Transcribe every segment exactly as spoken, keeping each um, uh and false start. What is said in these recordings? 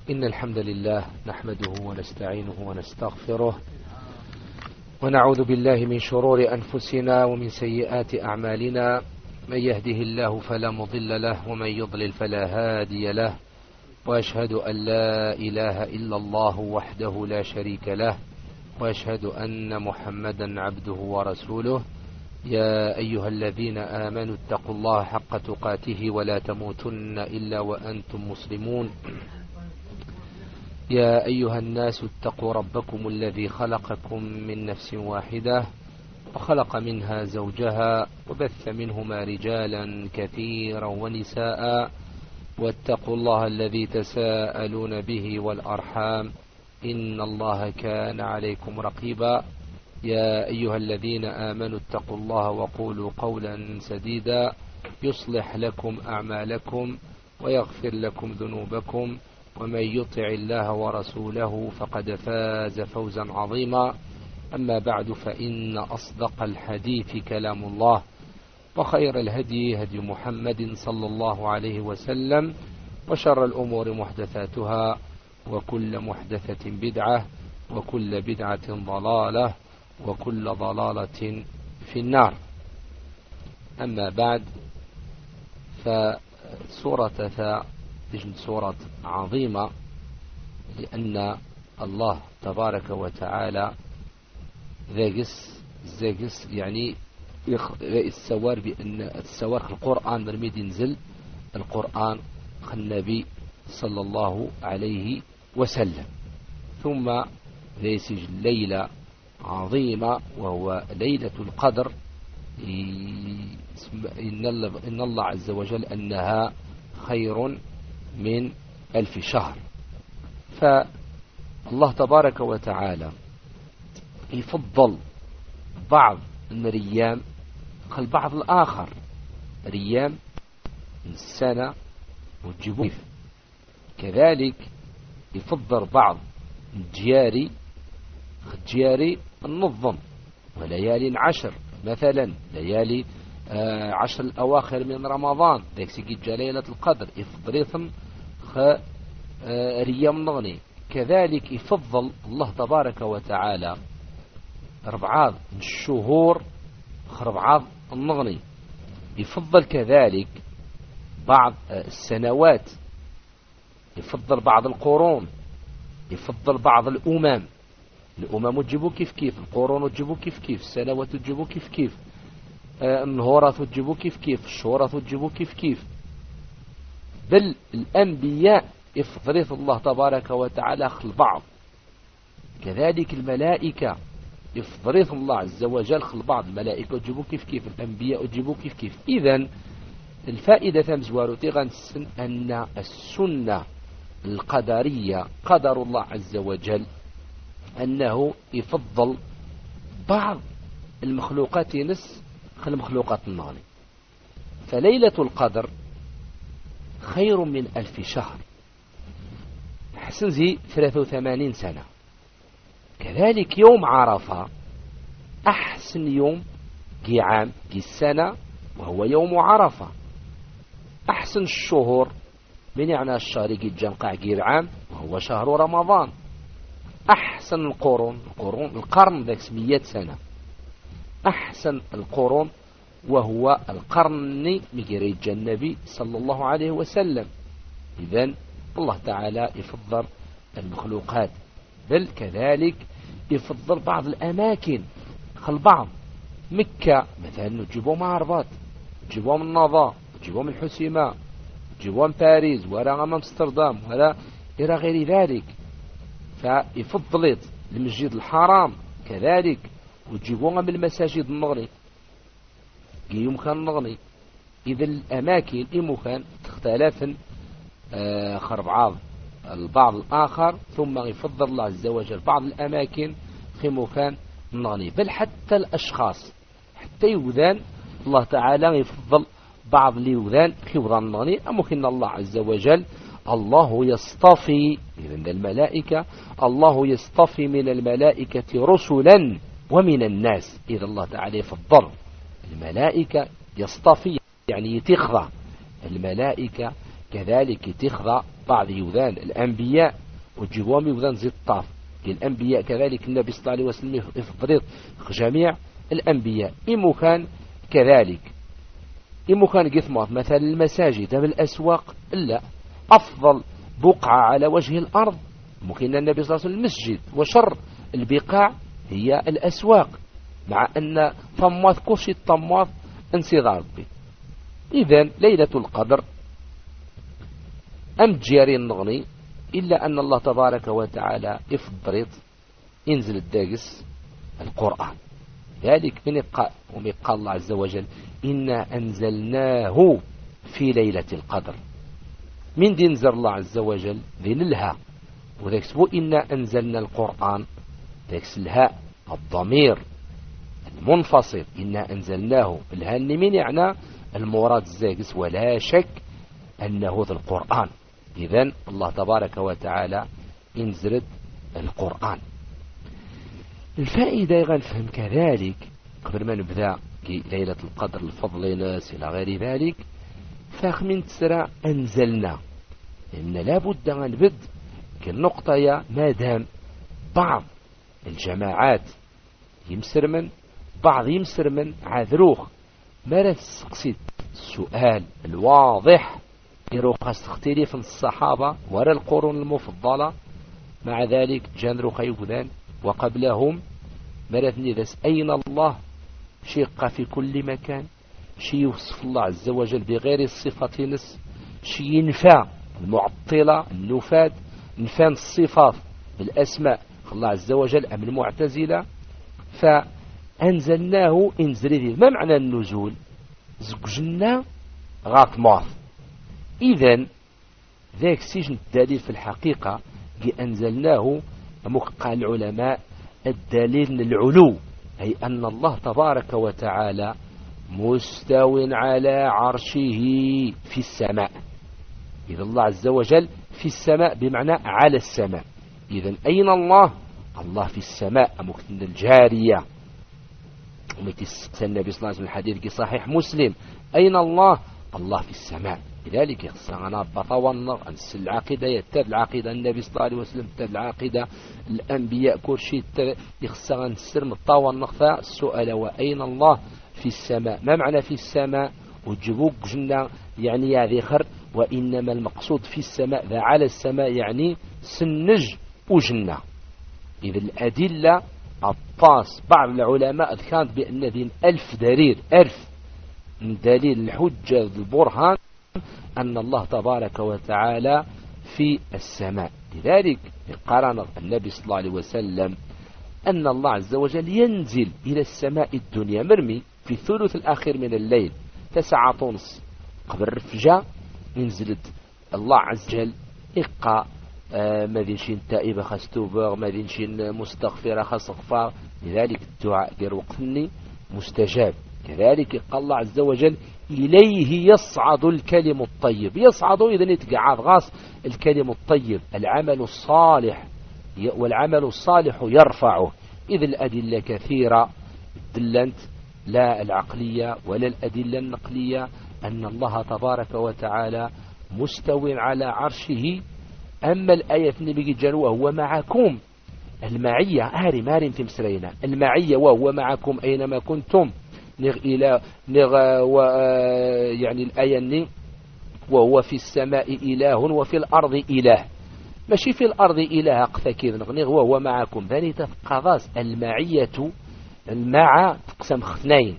إن الحمد لله نحمده ونستعينه ونستغفره ونعوذ بالله من شرور أنفسنا ومن سيئات أعمالنا. من يهده الله فلا مضل له ومن يضلل فلا هادي له، وأشهد أن لا إله إلا الله وحده لا شريك له، وأشهد أن محمدا عبده ورسوله. يا أيها الذين آمنوا اتقوا الله حق تقاته ولا تموتن إلا وأنتم مسلمون. يا أيها الناس اتقوا ربكم الذي خلقكم من نفس واحدة وخلق منها زوجها وبث منهما رجالا كثيرا ونساء، واتقوا الله الذي تساءلون به والأرحام إن الله كان عليكم رقيبا. يا أيها الذين آمنوا اتقوا الله وقولوا قولا سديدا يصلح لكم أعمالكم ويغفر لكم ذنوبكم، ومن يطع الله ورسوله فقد فاز فوزا عظيما. أما بعد، فإن أصدق الحديث كلام الله، وخير الهدي هدي محمد صلى الله عليه وسلم، وشر الأمور محدثاتها، وكل محدثة بدعة، وكل بدعة ضلالة، وكل ضلالة في النار. أما بعد، فسورة ثاء سورة عظيمة، لأن الله تبارك وتعالى ذاقس ذاقس يعني السوار بأن السوار القرآن برميد ينزل القرآن النبي صلى الله عليه وسلم. ثم ليس ليلة عظيمة وهو ليلة القدر، إن الله عز وجل أنها خير من ألف شهر. فالله تبارك وتعالى يفضل بعض من الأيام خل بعض الآخر. أيام السنة والجبوف كذلك يفضل بعض الجياري الجياري النظم، وليالي عشر مثلا ليالي آه عشر الأواخر من رمضان ذاك سيجي ليلة القدر يفضل خ آه ريام نغني. كذلك يفضل الله تبارك وتعالى ربعاض الشهور ربعاض النغني. يفضل كذلك بعض السنوات، يفضل بعض القرون، يفضل بعض الأمم. الأمم تجيبوا كيف كيف، القرون تجيبوا كيف كيف، السنوات تجيبوا كيف كيف، آه النهورات تجيبوا كيف كيف، الشهورات تجيبوا كيف كيف. بل الأنبياء يفضل الله تبارك وتعالى خل بعض. كذلك الملائكة يفضل الله عز وجل خل بعض. الملائكة تجيبوا كيف كيف، الأنبياء تجيبوا كيف كيف. إذن الفائدة ثمزوار تغنسن أن السنة القدرية قدر الله عز وجل أنه يفضل بعض المخلوقات نس خل مخلوقات النار. فليلة القدر خير من ألف شهر، حسن زي ثلاثة وثمانين سنة. كذلك يوم عرفة أحسن يوم جي عام جي السنة وهو يوم عرفة. أحسن الشهور من يعني الشهر جي الجنقع جي العام وهو شهر رمضان. أحسن القرون القرون القرن ذاك مئة سنة. أحسن القرون وهو القرن مجري النبي صلى الله عليه وسلم. إذن الله تعالى يفضل المخلوقات، بل كذلك يفضل بعض الأماكن خل بعض. مكة مثلا نجيبهم عربات، نجيبهم النظام، نجيبهم الحسيمة، نجيبهم باريس ولا أمستردام ولا إلى غير ذلك. فيفضلت المسجد الحرام كذلك، وتجيبوها من المساجد النغني يوم كان نغني. إذا الأماكن إمكان تختلف آه خربعاض البعض الآخر، ثم يفضل الله عز وجل بعض الأماكن في مكان نغني. بل حتى الأشخاص حتى يوذان الله تعالى يفضل بعض اليوذان في وضان نغني. أمكن الله عز وجل الله يصطفي من الملائكة، الله يصطفي من الملائكة رسلا ومن الناس. إذا الله تعالى يفضل الملائكة يصطفي يعني يتخذ الملائكة كذلك تخضع بعض يوذان الأنبياء وجيبوهم يوذان زي الطاف الأنبياء كذلك النبي صلى الله عليه وسلم يفضل جميع الأنبياء إمو كان كذلك إمو كان قثمات مثلا المساجد بالأسواق لا أفضل بقعة على وجه الأرض ممكن النبي صلى الله عليه وسلم المسجد وشر البقاع هي الأسواق مع أن طماث كرشي الطماث انصدار به. إذن ليلة القدر أم جيري النغني إلا أن الله تبارك وتعالى يفضرط ينزل الداقس القرآن ذلك من يقال ومقال الله عز وجل إنا أنزلناه في ليلة القدر من دين نزل الله عز وجل ذين الها وذاك سبو إنا أنزلنا القرآن ذاك الهاء الضمير المنفصل إنا أنزلناه الهان من يعني المراد الزاقس ولا شك أنه ذا القرآن. إذن الله تبارك وتعالى ينزل القرآن. الفائدة يغنفهم كذلك قبل ما نبدأ ليلة القدر الفضل ناس إلى غير ذلك فاخمين تسرى أنزلنا إن لابد أن نبد كالنقطة يا مادام بعض الجماعات يمسر من بعض يمسر من عذروخ ما تسقسي السؤال الواضح يروق استختلف الصحابة ولا القرون المفضلة مع ذلك جانرو خيوذان وقبلهم مرثني ذس أين الله شيق في كل مكان شي يوصف الله عز وجل بغير الصفة نس شي ينفى المعطلة النفاد نفان الصفات بالأسماء الله عز وجل أم المعتزلة فأنزلناه انزل ذي ما معنى النزول زوجنا غاط ماث. إذن ذاك سجن الدليل في الحقيقة أنزلناه قال العلماء الدليل العلو أي أن الله تبارك وتعالى مستو على عرشه في السماء. إذا الله عز وجل في السماء بمعنى على السماء. إذن أين الله؟ الله في السماء مكتن الجارية ومتى النبي صلى الله عليه وسلم الحديث صحيح مسلم أين الله؟ الله في السماء. لذلك يخصنا بطوانر أن العقيدة يتبع العقيدة النبي صلى الله عليه وسلم يتبع العقيدة الأنبياء كل شيء يخصنا نسرم الطوانر السؤال وأين الله في السماء ما معنى في السماء وجبوك جنة يعني هذه خر وإنما المقصود في السماء ذا على السماء يعني سنج وجنة. إذا الأدلة الطاس بعض العلماء كانت بأن ذين ألف دليل ألف من دليل الحجة البرهان أن الله تبارك وتعالى في السماء. لذلك قرن النبي صلى الله عليه وسلم أن الله عز وجل ينزل إلى السماء الدنيا مرمي في الثلث الأخير من الليل تسعة ونص قبل الرفجة ينزلت الله عز وجل إقا آه ماذنشين تائبة خستوبة ماذنشين مستغفرة خصغفار. لذلك الدعاء غير وقتني مستجاب. كذلك قال الله عز وجل إليه يصعد الكلم الطيب يصعد إذن يتقعد غاص الكلم الطيب العمل الصالح والعمل الصالح يرفعه. إذ الأدلة كثيرة دلنت لا العقلية ولا الأدلة النقلية أن الله تبارك وتعالى مستو على عرشه. أما الآية النبي جنوه هو معكم المعية آري مارين في مسرينا المعية وهو معكم أينما كنتم نغ إلى نغ و يعني الآية ني وهو في السماء إله وفي الأرض إله ماشي في الأرض إله أقثكير نغني وهو معكم ثاني تفقضاس المعية المع تقسم اثنين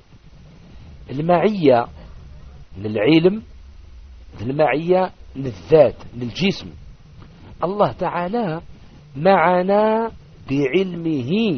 المعية للعلم المعية للذات للجسم. الله تعالى معنا بعلمه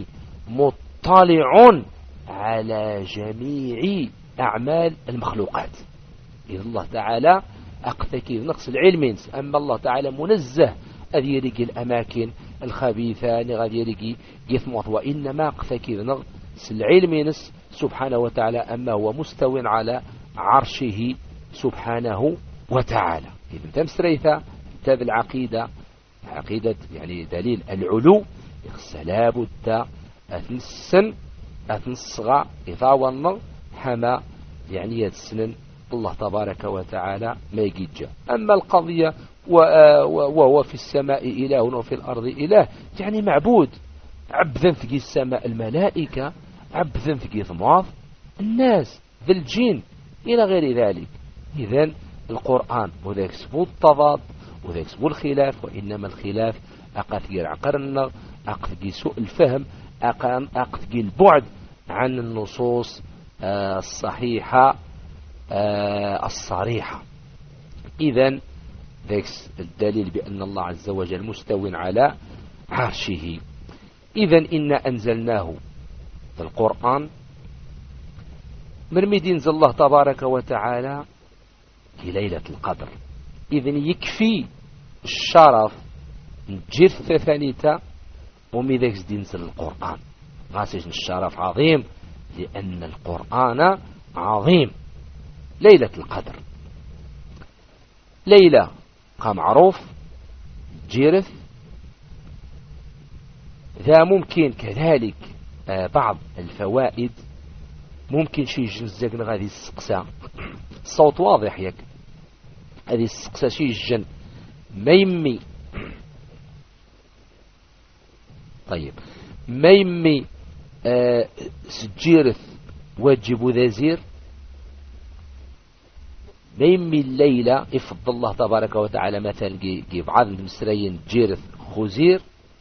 مطلع على جميع أعمال المخلوقات. إذا الله تعالى أقثكي نقص العلم. أما الله تعالى منزه أذ يرقي الأماكن الخبيثة غاد يرقي يثمط وإنما أقثكي نقص العلم سبحانه وتعالى. أما هو مستو على عرشه سبحانه وتعالى. إذا تمسريثة تاب العقيدة عقيدة يعني دليل العلو لا بد أثنسن أثنصغى إذا ونن حما يعني يتسنن الله تبارك وتعالى ما يجي. أما القضية وهو في السماء إله وفي الأرض إله، يعني معبود، عبدا في السماء الملائكة، عبدا في ثماض الناس ذا الجن إلى غير ذلك. إذن القرآن وذا يكسبوا التضاد وذا يكسبوا الخلاف، وإنما الخلاف أقاثي العقرن، أقاثي سوء الفهم، أقاثي البعد عن النصوص الصحيحة الصريحة. إذن ذاك الدليل بأن الله عز وجل مستو على عرشه. إذن إنا أنزلناه في القرآن من مدين الله تبارك وتعالى في ليلة القدر. إذن يكفي الشرف نجرث ثانيتا ومذاك دينزل القرآن غاسج الشرف عظيم، لأن القرآن عظيم. ليلة القدر ليلة كمعروف جيرث، ذا ممكن كذلك آه بعض الفوائد، ممكن شي جنزاقنا غادي السقسة الصوت واضح ياك، هذه السقسة شي جن ما يمي. طيب ما يمي آه سجيرث واجب ذا زير، ما يمي الليلة يفضل الله تبارك وتعالى مثلا جي بعض المسريين جيرث خزير.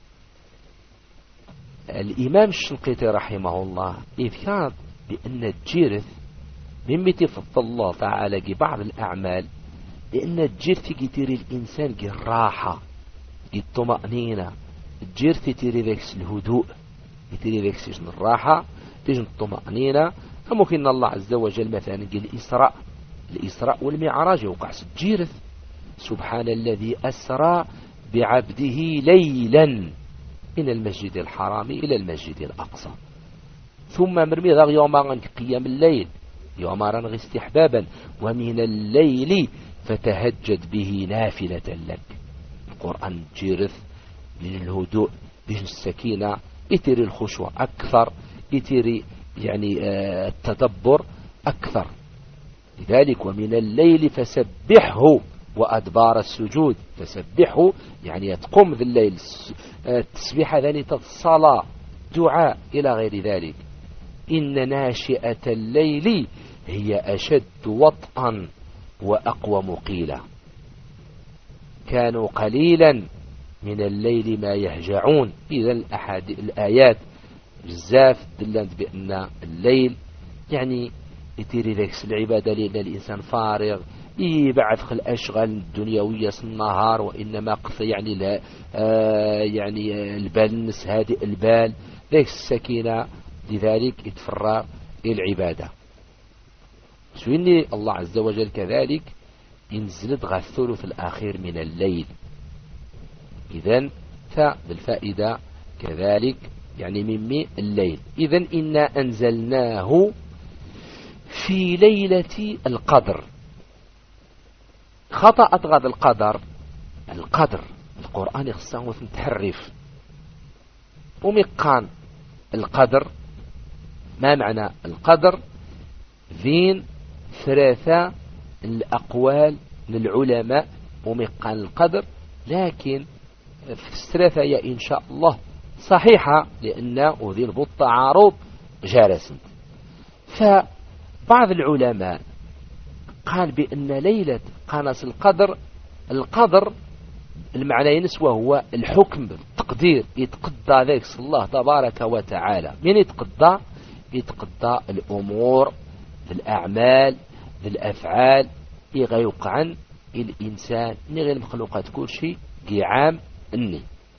الإمام الشنقيطي رحمه الله إذكار بأن الجيرث مما تفضل الله تعالى جي بعض الأعمال، لأن الجيرث يتيري الإنسان جي الراحة جي الطمأنينة، الجيرث يتيري ذاك الهدوء، يتيري ذاك سجن الراحة تجن الطمأنينة. فممكن الله عز وجل مثلا جي الإسراء الإسراء والمعراج وقع الجيرث، سبحان الذي أسرى بعبده ليلا من المسجد الحرام إلى المسجد الأقصى. ثم مرمي ذا يوم قيام الليل يوم رنغ استحبابا، ومن الليل فتهجد به نافلة لك. القرآن جيرث للهدوء به السكينة، يتري الخشوع أكثر، يتري يعني آه التدبر أكثر. لذلك ومن الليل فسبحه وأدبار السجود، فسبحه يعني تقوم ذي الليل التسبيح ذلك الصلاة دعاء إلى غير ذلك. إن ناشئة الليل هي أشد وطئا وأقوم قيلا، كانوا قليلا من الليل ما يهجعون. إذا الآيات بزاف دلت بأن الليل يعني يتيري ذاك العبادة، لأن الإنسان فارغ يبعث خل الأشغال الدنيوية النهار، وإنما قص يعني لا آه يعني البال نس هادئ البال ذاك السكينة، لذلك يتفرغ العبادة. سويني الله عز وجل كذلك ينزلت غا الثلث الأخير من الليل. إذن فالفائدة كذلك يعني ممي الليل. إذن إنا أنزلناه في ليلة القدر. خطأت غاد القدر، القدر القرآن يخصه متحرف ومقان. القدر ما معنى القدر؟ ذين ثلاثة الأقوال للعلماء ومقان القدر، لكن في الثلاثة يا إن شاء الله صحيحة، لأنه ذين بالتعارض جارسنت. فبعض العلماء قال بأن ليلة قانص القدر، القدر المعنى ينسوه هو الحكم بالتقدير، يتقضى ذلك الله تبارك وتعالى. من يتقضى؟ يتقضى الأمور الأعمال الأفعال يغيوق عن الإنسان نغير المخلوقات كل شيء قيعام الني.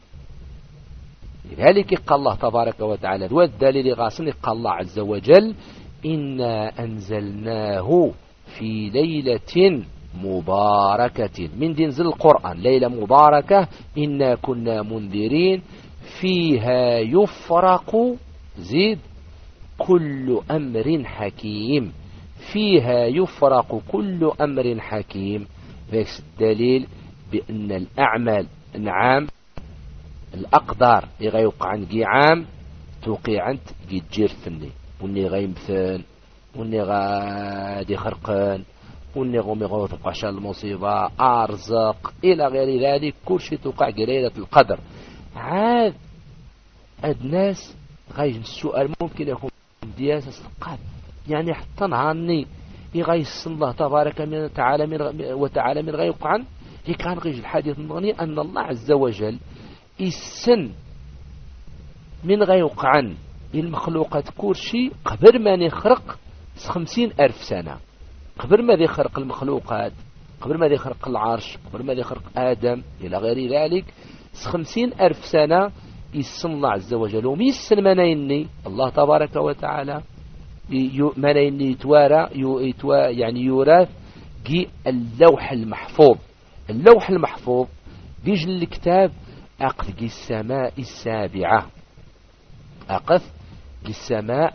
لذلك قال الله تبارك وتعالى والدليل غاصن قال الله عز وجل إنا أنزلناه في ليلة مباركة. من دينزل القرآن ليلة مباركة، إنا كنا منذرين فيها يفرق زيد كل أمر حكيم، فيها يفرق كل أمر حكيم. ذلك الدليل بأن الأعمال نعم الأقدار يغيوقع عن قيعام توقي عن جير ثني، وني غيمثن وني غادي خرقان والنغم يغوث قشا المصيبة أرزق إلى غير ذلك كل شيء توقع قليلة القدر. عاد الناس غايج السؤال ممكن يكون دياسة القاد يعني حتى نهارني يغيس الله تبارك وتعالى من وتعالى من غير يقعن كان غيج الحديث النغني أن الله عز وجل السن من غير يقعن المخلوقات كل شيء قبل ما يخرق خمسين ألف سنة قبل ما يخرق المخلوقات قبل ما يخرق العرش قبل ما يخرق آدم إلى غير ذلك خمسين ألف سنة يسن الله عز وجل وميسن منيني الله تبارك وتعالى منيني يتوارى يتوى يعني يوراث جي اللوح المحفوظ. اللوح المحفوظ بيجي الكتاب أقف جي السماء السابعة أقف جي السماء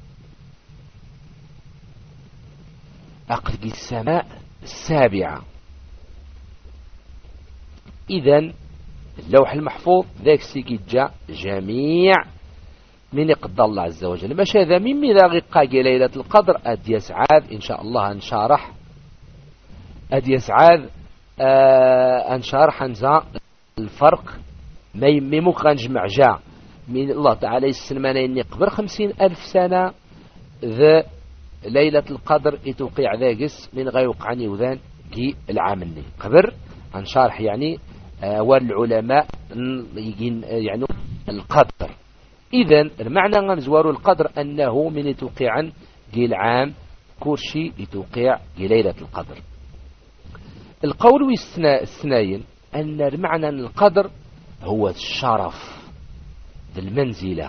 أقف جي السماء السابعة. إذن اللوح المحفوظ ذاك سيكي جاء جميع من يقدر الله عز وجل باش هذا مما إذا غقا ليلة القدر أد يسعاد إن شاء الله نشارح أد يسعاد آه نشارح نزا الفرق ما يميموك غنجمع جاء من الله تعالى السلمان إني قبر خمسين ألف سنة ذا ليلة القدر يتوقع ذاقس من غيوق عني وذان كي العاملني قبر نشارح يعني آه والعلماء يعني القدر. إذن المعنى غنزوارو القدر أنه من يتوقع جي العام كورشي يتوقع جي ليلة القدر. القول الثناين أن المعنى أن القدر هو الشرف بالمنزلة.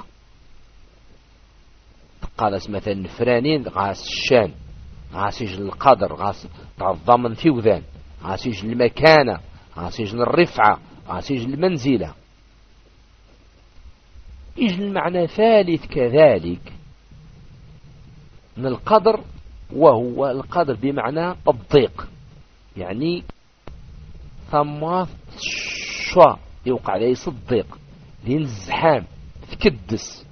قال مثلا فرانين غاس الشان غاس يجن القدر غاس تعظم في وذان غاس يجن المكانة غاس يجن الرفعة غاس يجن المنزلة. يجي المعنى ثالث كذلك من القدر وهو القدر بمعنى الضيق يعني ثمات شوا يوقع ليس الضيق لين الزحام تكدس.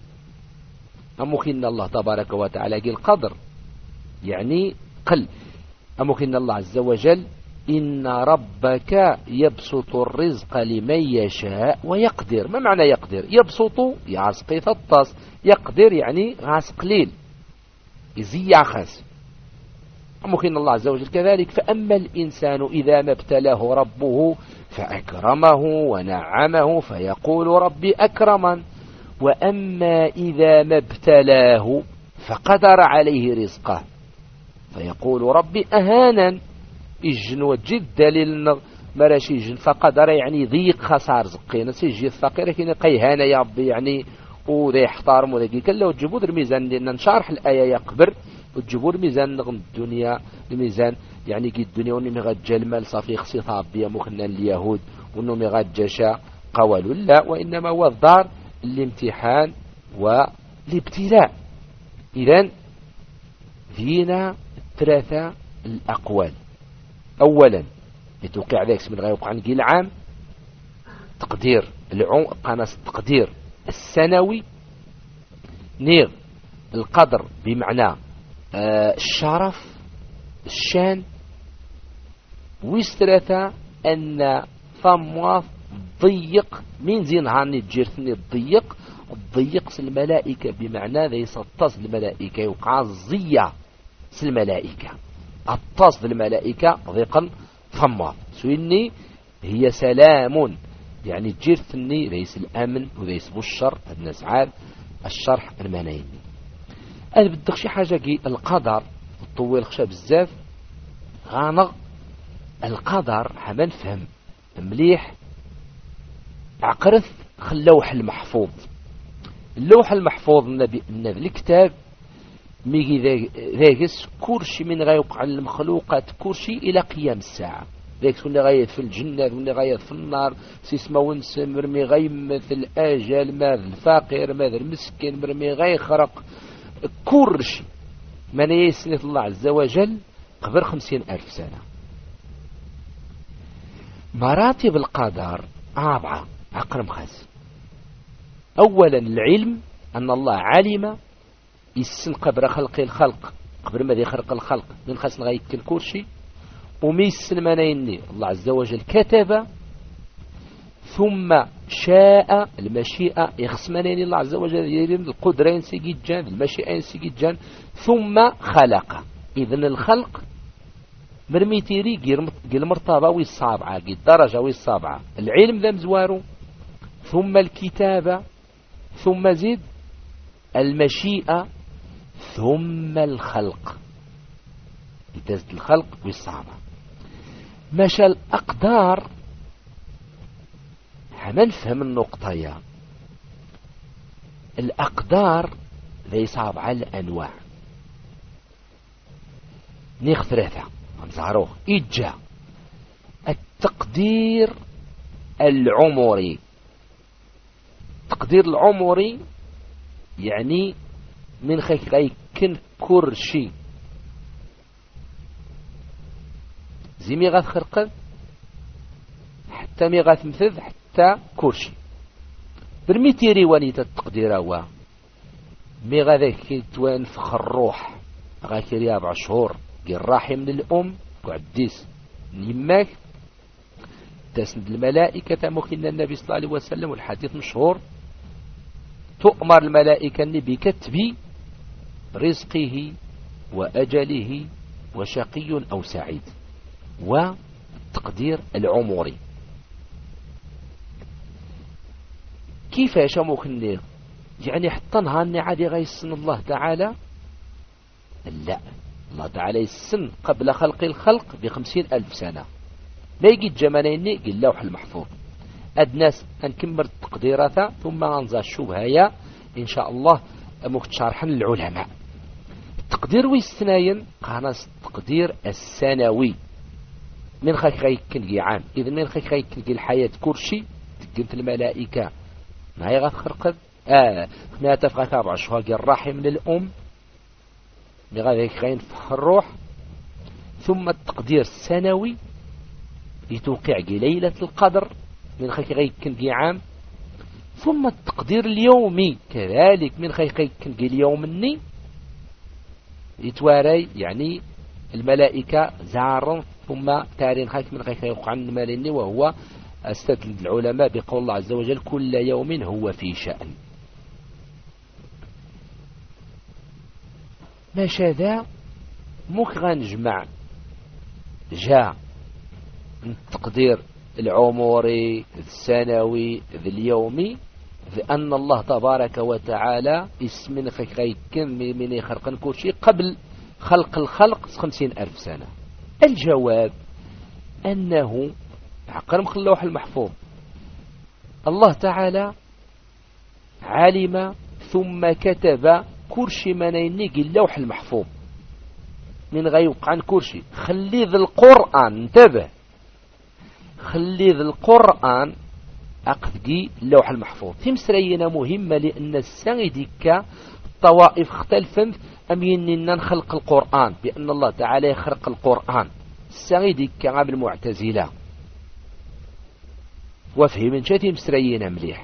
أمكن الله تبارك وتعالى قال القدر يعني قل. أمكن الله عز وجل إن ربك يبسط الرزق لمن يشاء ويقدر. ما معنى يقدر؟ يبسط يعسق يثطس يقدر يعني غاس قليل يزي عخس. ممكن الله عز وجل كذلك فأما الإنسان إذا ما ابتلاه ربه فأكرمه ونعمه فيقول ربي أكرمن وأما إذا ما ابتلاه فقدر عليه رزقه فيقول ربي أهانا. يجن وجد دليل مراشي يجن فقدر يعني ضيق خسار زقينا سيجي الفقير كي قيهانا يا ربي يعني وذا يحترم وذا كي كلا وتجيبوا الميزان لأن نشارح الآية يقبر وتجيبوا الميزان نغم الدنيا الميزان يعني كي الدنيا وني مغجى المال صافي خصي طابية مخنا اليهود ونو مغجى شا قوالوا لا وإنما هو الدار الامتحان والابتلاء. إذن فينا ثلاثة الأقوال. أولا يتوقع ذلك من غير يوقع عن جيل عام تقدير العم قناص التقدير السنوي نير القدر بمعنى آه الشرف الشان ويسترثى أن ثم ضيق من زين هاني تجيرثني الضيق الضيق الملائكة بمعنى ذي سطس الملائكة يوقع الزية الملائكة التصد الملائكة ضيقا ثم سويني هي سلام يعني تجيرثني ليس الأمن وليس بالشر الناس عاد الشرح المنايني. أنا بدك شي حاجة كي القدر طويل خشب بزاف غانغ القدر حما نفهم مليح عقرث اللوح المحفوظ. اللوح المحفوظ النبي الكتاب ميجي ذاكس كورشي من غيوقع المخلوقات كورشي إلى قيام الساعة ذاكس اللي غاية في الجنة واللي غاية في النار سيسما ونسم مرمي غاي مثل أجل ماذا الفقير ماذا المسكين مرمي غاي خرق كورشي من يسنث الله عز وجل قبل خمسين ألف سنة. مراتب القدر أربعة أقرم خاص. أولا العلم أن الله علم يسن قبل خلق الخلق قبل ما يخرق الخلق من خاص غيكن كلشي وميس المنايني الله عز وجل كتب ثم شاء المشيئة يخصمنين الله عز وجل يريد القدرين سيجيجان المشيئين سيجيجان ثم خلق. إذن الخلق مرميتيري قيل مرتبة والصابعة قيل درجة والصابعة العلم ذا مزوارو ثم الكتابة ثم زيد المشيئة ثم الخلق يتزد الخلق والصابعة مشى الأقدار. حنا نفهم النقطة يا الأقدار ذي صابعة الأنواع نيخ ثلاثة نزعروه إجا التقدير العمري. التقدير العمري يعني من خيك غيكن كرشي زي مي غاث خرقد حتى مي غاث مثذ حتى كرشي برميتيري وانيتا التقدير هو مي غاذاك توانفخ الروح غاكي رياض شهور الراحي من الأم قعديس يماك تسند الملائكة مخن النبي صلى الله عليه وسلم والحديث مشهور تؤمر الملائكة بكتب رزقه وأجله وشقي أو سعيد والتقدير العمري. كيف يشمخني يعني حتى نهارني عادي غيسن الله تعالى لا الله تعالى السن قبل خلق الخلق بخمسين ألف سنة ما يجي جماليني قل اللوح المحفوظ أدناس أنكمر التقديرات ثم أنزل الشبهة إن شاء الله مختشارحا للعلماء. التقدير ويستناين قاناس التقدير السنوي من خيك غيكن عام إذن من خيك غيكن الحياة كرشي تقنت الملائكة ما يغاث خرقد آه ما تفغى تابع شهاق الراحي من الأم بغاية ينفخ الروح ثم التقدير السنوي لتوقع ليلة القدر من خيك غيكن عام ثم التقدير اليومي كذلك من خيك غيكن اليومني يتواري يعني الملائكة زارا ثم تارين خيك من خيك يوقع الماليني وهو استدل العلماء بقول الله عز وجل كل يوم هو في شأن. ماشا ذا موك غنجمع جاء التقدير العمري السنوي اليومي لأن الله تبارك وتعالى اسم خيكن من يخرق كل شيء قبل خلق الخلق خمسين ألف سنة. الجواب أنه عقرم اللوح المحفوظ الله تعالى علم ثم كتب كرشي منينيق اللوح المحفوظ من غيوق عن كرشي خلي ذا القرآن انتبه خلي ذا القرآن أقذقي اللوح المحفوظ تمسرينا مهمة لأن السيدك الطوائف اختلفت أم يننا نخلق القرآن بأن الله تعالى يخرق القرآن السيدك عام المعتزلة وفهم شاتي مسرينا مليح.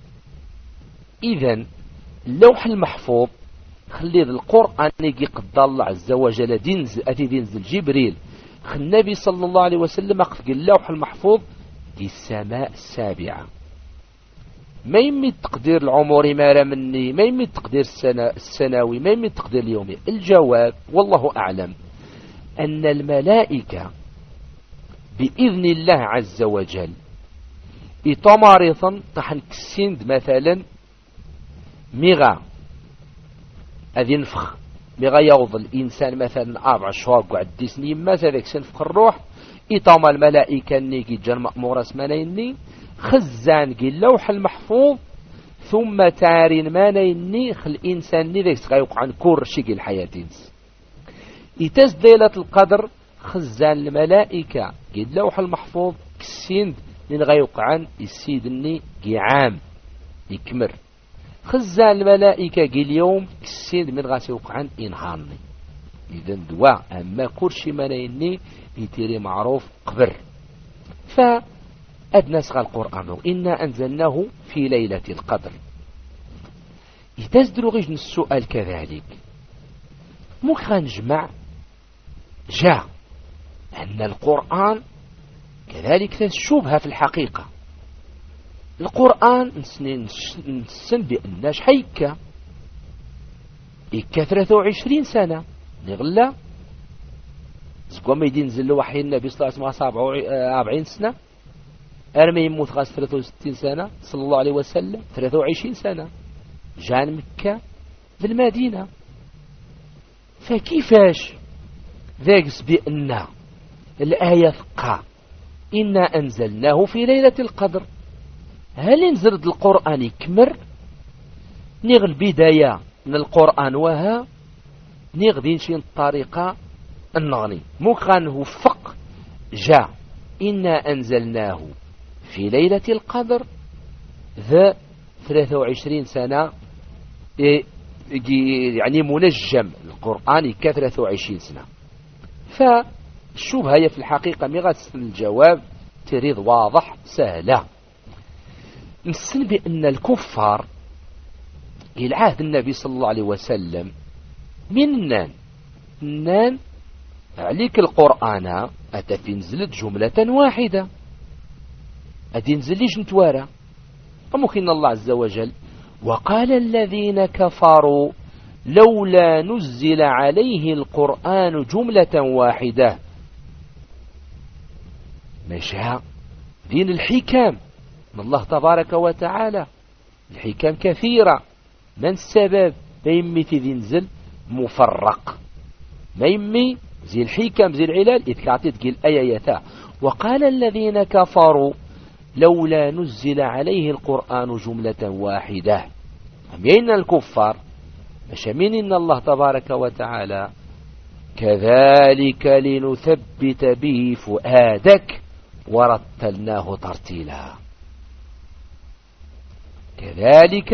إذن اللوح المحفوظ خلي القرآن يجي قد الله عز وجل دينزل أتي دينزل جبريل خل النبي صلى الله عليه وسلم أقف اللوح المحفوظ دي السماء السابعة ما يمي التقدير العمري ما مني ما يمي التقدير السنة السنوي ما يمي التقدير اليومي. الجواب والله أعلم أن الملائكة بإذن الله عز وجل إطمارثا طحن كسيند مثلا ميغا أذي نفخ ميغا يوض الإنسان مثلا أربع شهور قعد ديسني ما ذاك سنفخ الروح إطام الملائكة نيجي جن مأمورة اسمانيني خزان قي اللوح المحفوظ ثم تارين مانيني خل الإنسان نيذيك غيوقع عن كور شيء الحياة يتز ليلة القدر خزان الملائكة قي اللوح المحفوظ كسيند من غيوقع عن السيدني قي عام يكمر خزان الملائكة قي اليوم كسيند من غاسي وقعا إنهارني. إذن دواء أما كرشي منيني يتيري معروف قبر. فأدنى سغى القرآن إنا أنزلناه في ليلة القدر. يتزدر غجن السؤال كذلك مو غنجمع جاء أن القرآن كذلك الشبهة في الحقيقة. القرآن نسن بأن شحيكا إكا ثلاثة وعشرين سنة نغلا زكوا ما يدين نزل وحي النبي صلى الله عليه وسلم أربعين سنة، أرمي يموت غاس ثلاثة وستين سنة صلى الله عليه وسلم ثلاثة وعشرين سنة جان مكة في المدينة. فكيفاش ذاكس بأن الآية ثقة إنا أنزلناه في ليلة القدر؟ هل نزرد القرآن يكمر نيغ البداية من القرآن وها نيغ دينشي الطريقة النغني مو كان وفق جاء إنا أنزلناه في ليلة القدر ذا ثلاثة وعشرين سنة يعني منجم القرآن كثلاثة وعشرين سنة. فالشبهة هي في الحقيقة مغاس الجواب تريد واضح سهلة. نسن بأن الكفار إلى عهد النبي صلى الله عليه وسلم من نان نان عليك القرآن أتفنزلت جملة واحدة أتنزليش نتوارى. وممكن الله عز وجل وقال الذين كفروا لولا نزل عليه القرآن جملة واحدة. مشاء دين الحكام من الله تبارك وتعالى، الحكام كثيرة. من السبب ما يمي تنزل مفرق، ما يمي زي الحكام زي العلال إذ تقول آية يثا وقال الذين كفروا لولا نزل عليه القرآن جملة واحدة. أمين الكفار مشامين إن الله تبارك وتعالى كذلك لنثبت به فؤادك ورتلناه ترتيلا. كذلك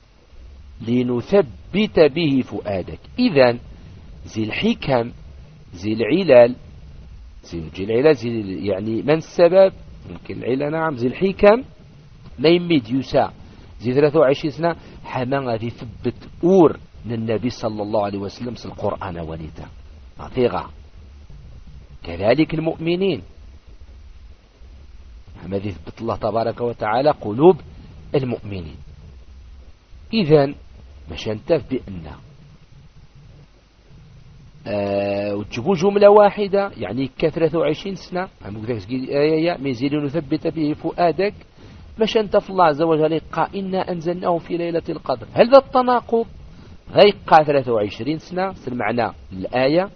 لنثبت به فؤادك. إذن زي الحكم زي العلال زي العلال زي يعني من السبب ممكن العلة نعم زي الحكم ما يميد يساع زي ثلاثة وعشرين سنة حما غادي ثبت أور للنبي صلى الله عليه وسلم في القرآن ونيتا عطيغة. كذلك المؤمنين حما يثبت الله تبارك وتعالى قلوب المؤمنين. إذن مش انتف بأن أه وتجيبوا جملة واحدة يعني كثلاثة وعشرين سنة آية ميزيل نثبت به فؤادك مش انتف الله عز وجل قال إنا أنزلناه في ليلة القدر. هل ذا التناقض غيقع ثلاثة وعشرين سنة المعنى الآية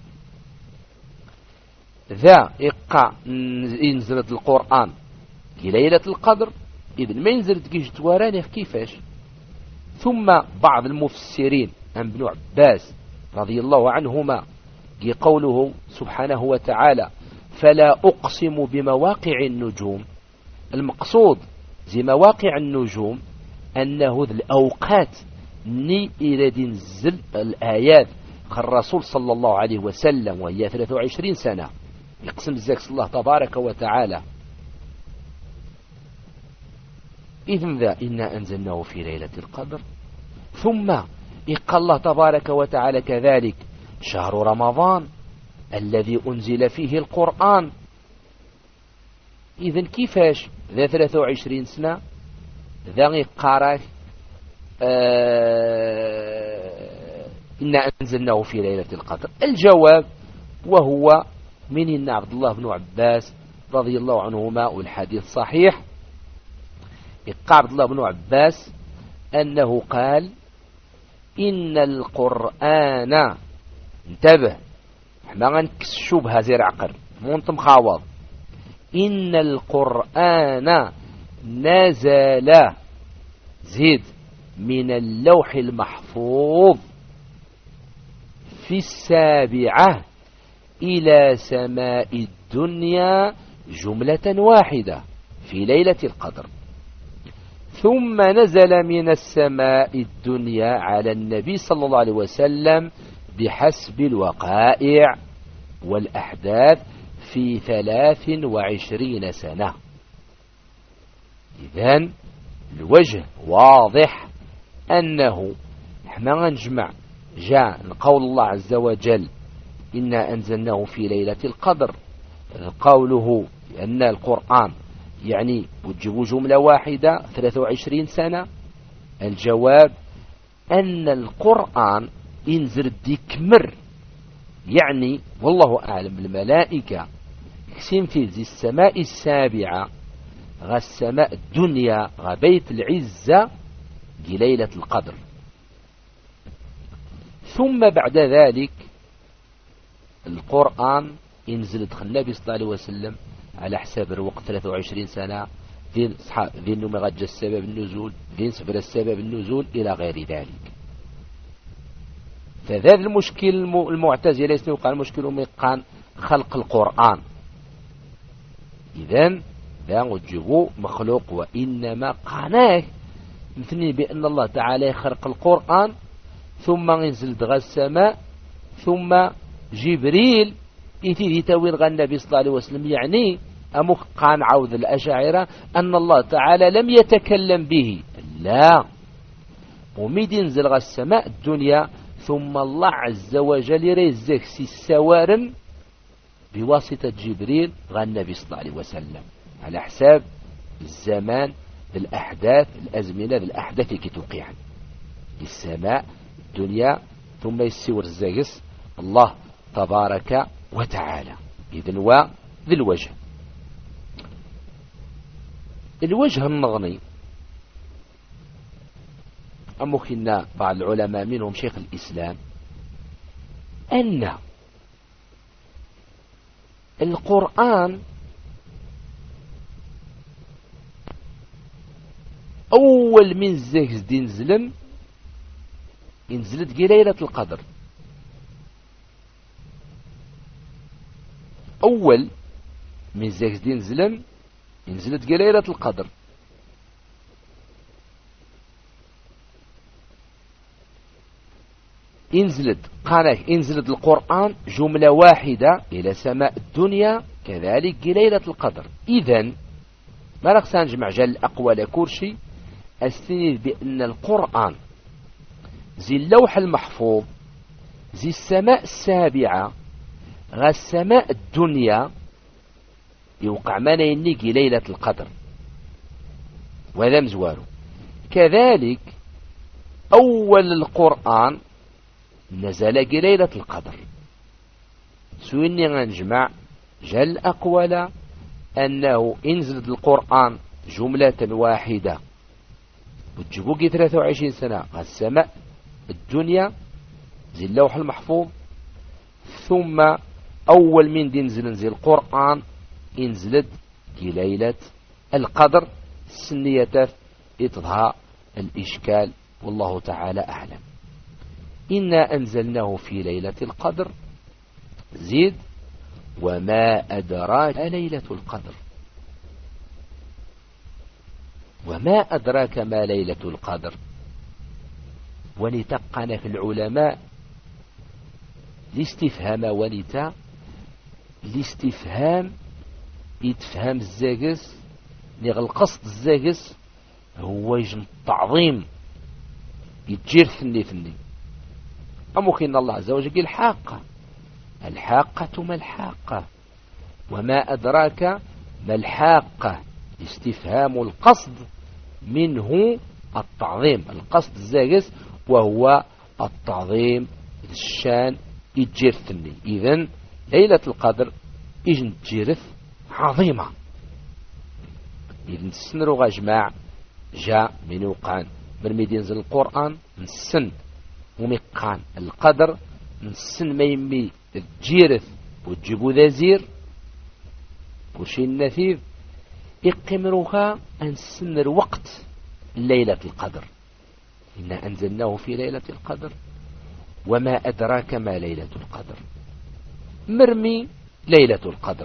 ذا إقع ينزلت القرآن في ليلة القدر إذن ما ينزلت كيش تواراني كيفاش. ثم بعض المفسرين عن ابن عباس رضي الله عنهما قوله سبحانه وتعالى فلا أقسم بمواقع النجوم. المقصود زي مواقع النجوم أنه ذي الأوقات ني إلى دنزل الآيات الرسول صلى الله عليه وسلم وهي ثلاثة وعشرين سنة يقسم الزكس الله تبارك وتعالى. إذن ذا إنا أنزلناه في ليلة القدر. ثم إقال الله تبارك وتعالى كذلك شهر رمضان الذي أنزل فيه القرآن. إذن كيفاش ذا ثلاثة وعشرين سنة ذا إقارك آه إنا أنزلناه في ليلة القدر؟ الجواب وهو من إن عبد الله بن عباس رضي الله عنهما والحديث صحيح إقار عبد الله بن عباس أنه قال إن القرآن انتبه ما غنكس شبهة زير عقر مونتم خاوض إن القرآن نزل زيد من اللوح المحفوظ في السابعة إلى سماء الدنيا جملة واحدة في ليلة القدر. ثم نزل من السماء الدنيا على النبي صلى الله عليه وسلم بحسب الوقائع والأحداث في ثلاث وعشرين سنة. إذن الوجه واضح أنه احنا نجمع جاء قول الله عز وجل إنا أنزلناه في ليلة القدر، قوله أن القرآن يعني وتجيبوا جملة واحدة ثلاثة وعشرين سنة. الجواب أن القرآن ينزل ديكمر، يعني والله أعلم الملائكة كسين في زي السماء السابعة غا السماء الدنيا غا بيت العزة دي ليلة القدر. ثم بعد ذلك القرآن ينزل دخل النبي صلى الله عليه وسلم على حساب الوقت ثلاثة وعشرين سنة، ذين صحاب ذين مغجى السبب النزول، ذين سفر السبب النزول إلى غير ذلك. فذا المشكل المعتزلة يسمى المشكل مقان خلق القرآن. إذن ذا وجهه مخلوق، وإنما قناه مثل بأن الله تعالى يخلق القرآن ثم ينزل دغى السماء ثم جبريل يتي تاويل غا النبي صلى الله عليه وسلم، يعني أمو قان عوذ الأشاعرة أن الله تعالى لم يتكلم به، لا، وميد ينزل غا السماء الدنيا ثم الله عز وجل يرزق سي السوارن بواسطة جبريل غا النبي صلى الله عليه وسلم على حساب الزمان الأحداث الأزمنة الأحداث كي توقع السماء الدنيا ثم يسيور الزاقس الله تبارك وتعالى. إذن هو ذي الوجه الوجه النظمي أمكن بعض العلماء منهم شيخ الإسلام أن القرآن أول من زيكس دين زلم ينزلت ليلة القدر، أول من زيكس دين زلم ينزلت ليلة القدر. انزلت قالك انزلت القرآن جملة واحدة إلى سماء الدنيا كذلك ليلة القدر. إذن ما رخص نجمع جل الأقوال كورشي أستند بأن القرآن زي اللوح المحفوظ زي السماء السابعة غا السماء الدنيا يوقع مانا ينيكي ليلة القدر، وهذا مزواره. كذلك أول القرآن نزل ليلة القدر. سويني غنجمع جل أقوال أنه انزل القرآن جملة واحدة وتجيبوكي ثلاثة وعشرين سنة غا السماء الدنيا زي اللوح المحفوظ، ثم أول من دي نزل نزل القرآن انزلت في ليلة القدر. السنية إطهاء الإشكال والله تعالى أعلم. إنا أنزلناه في ليلة القدر، زيد وما أدراك ليلة القدر، وما أدراك ما ليلة القدر. ونتقن في العلماء الاستفهام ونتا الاستفهام يتفهم الزاقس نغ القصد الزاقس هو يجن التعظيم يتجير ثني ثني. أمكن الله عز وجل الحاقة، الحاقة ما الحاقة، وما أدراك ما الحاقة، استفهام القصد منه التعظيم، القصد الزاقس وهو التعظيم الشان يتجير ثني. إذن ليلة القدر إجن تجيرث عظيمة. إذن سنرو غجماع جاء من وقان برميد ينزل القرآن من السن ومقان القدر من السن ما يمي تجيرث وتجيبو ذا زير وشي النثير يقمروها أن سنر وقت ليلة القدر. إنا أنزلناه في ليلة القدر وما أدراك ما ليلة القدر. مرمي ليلة القدر.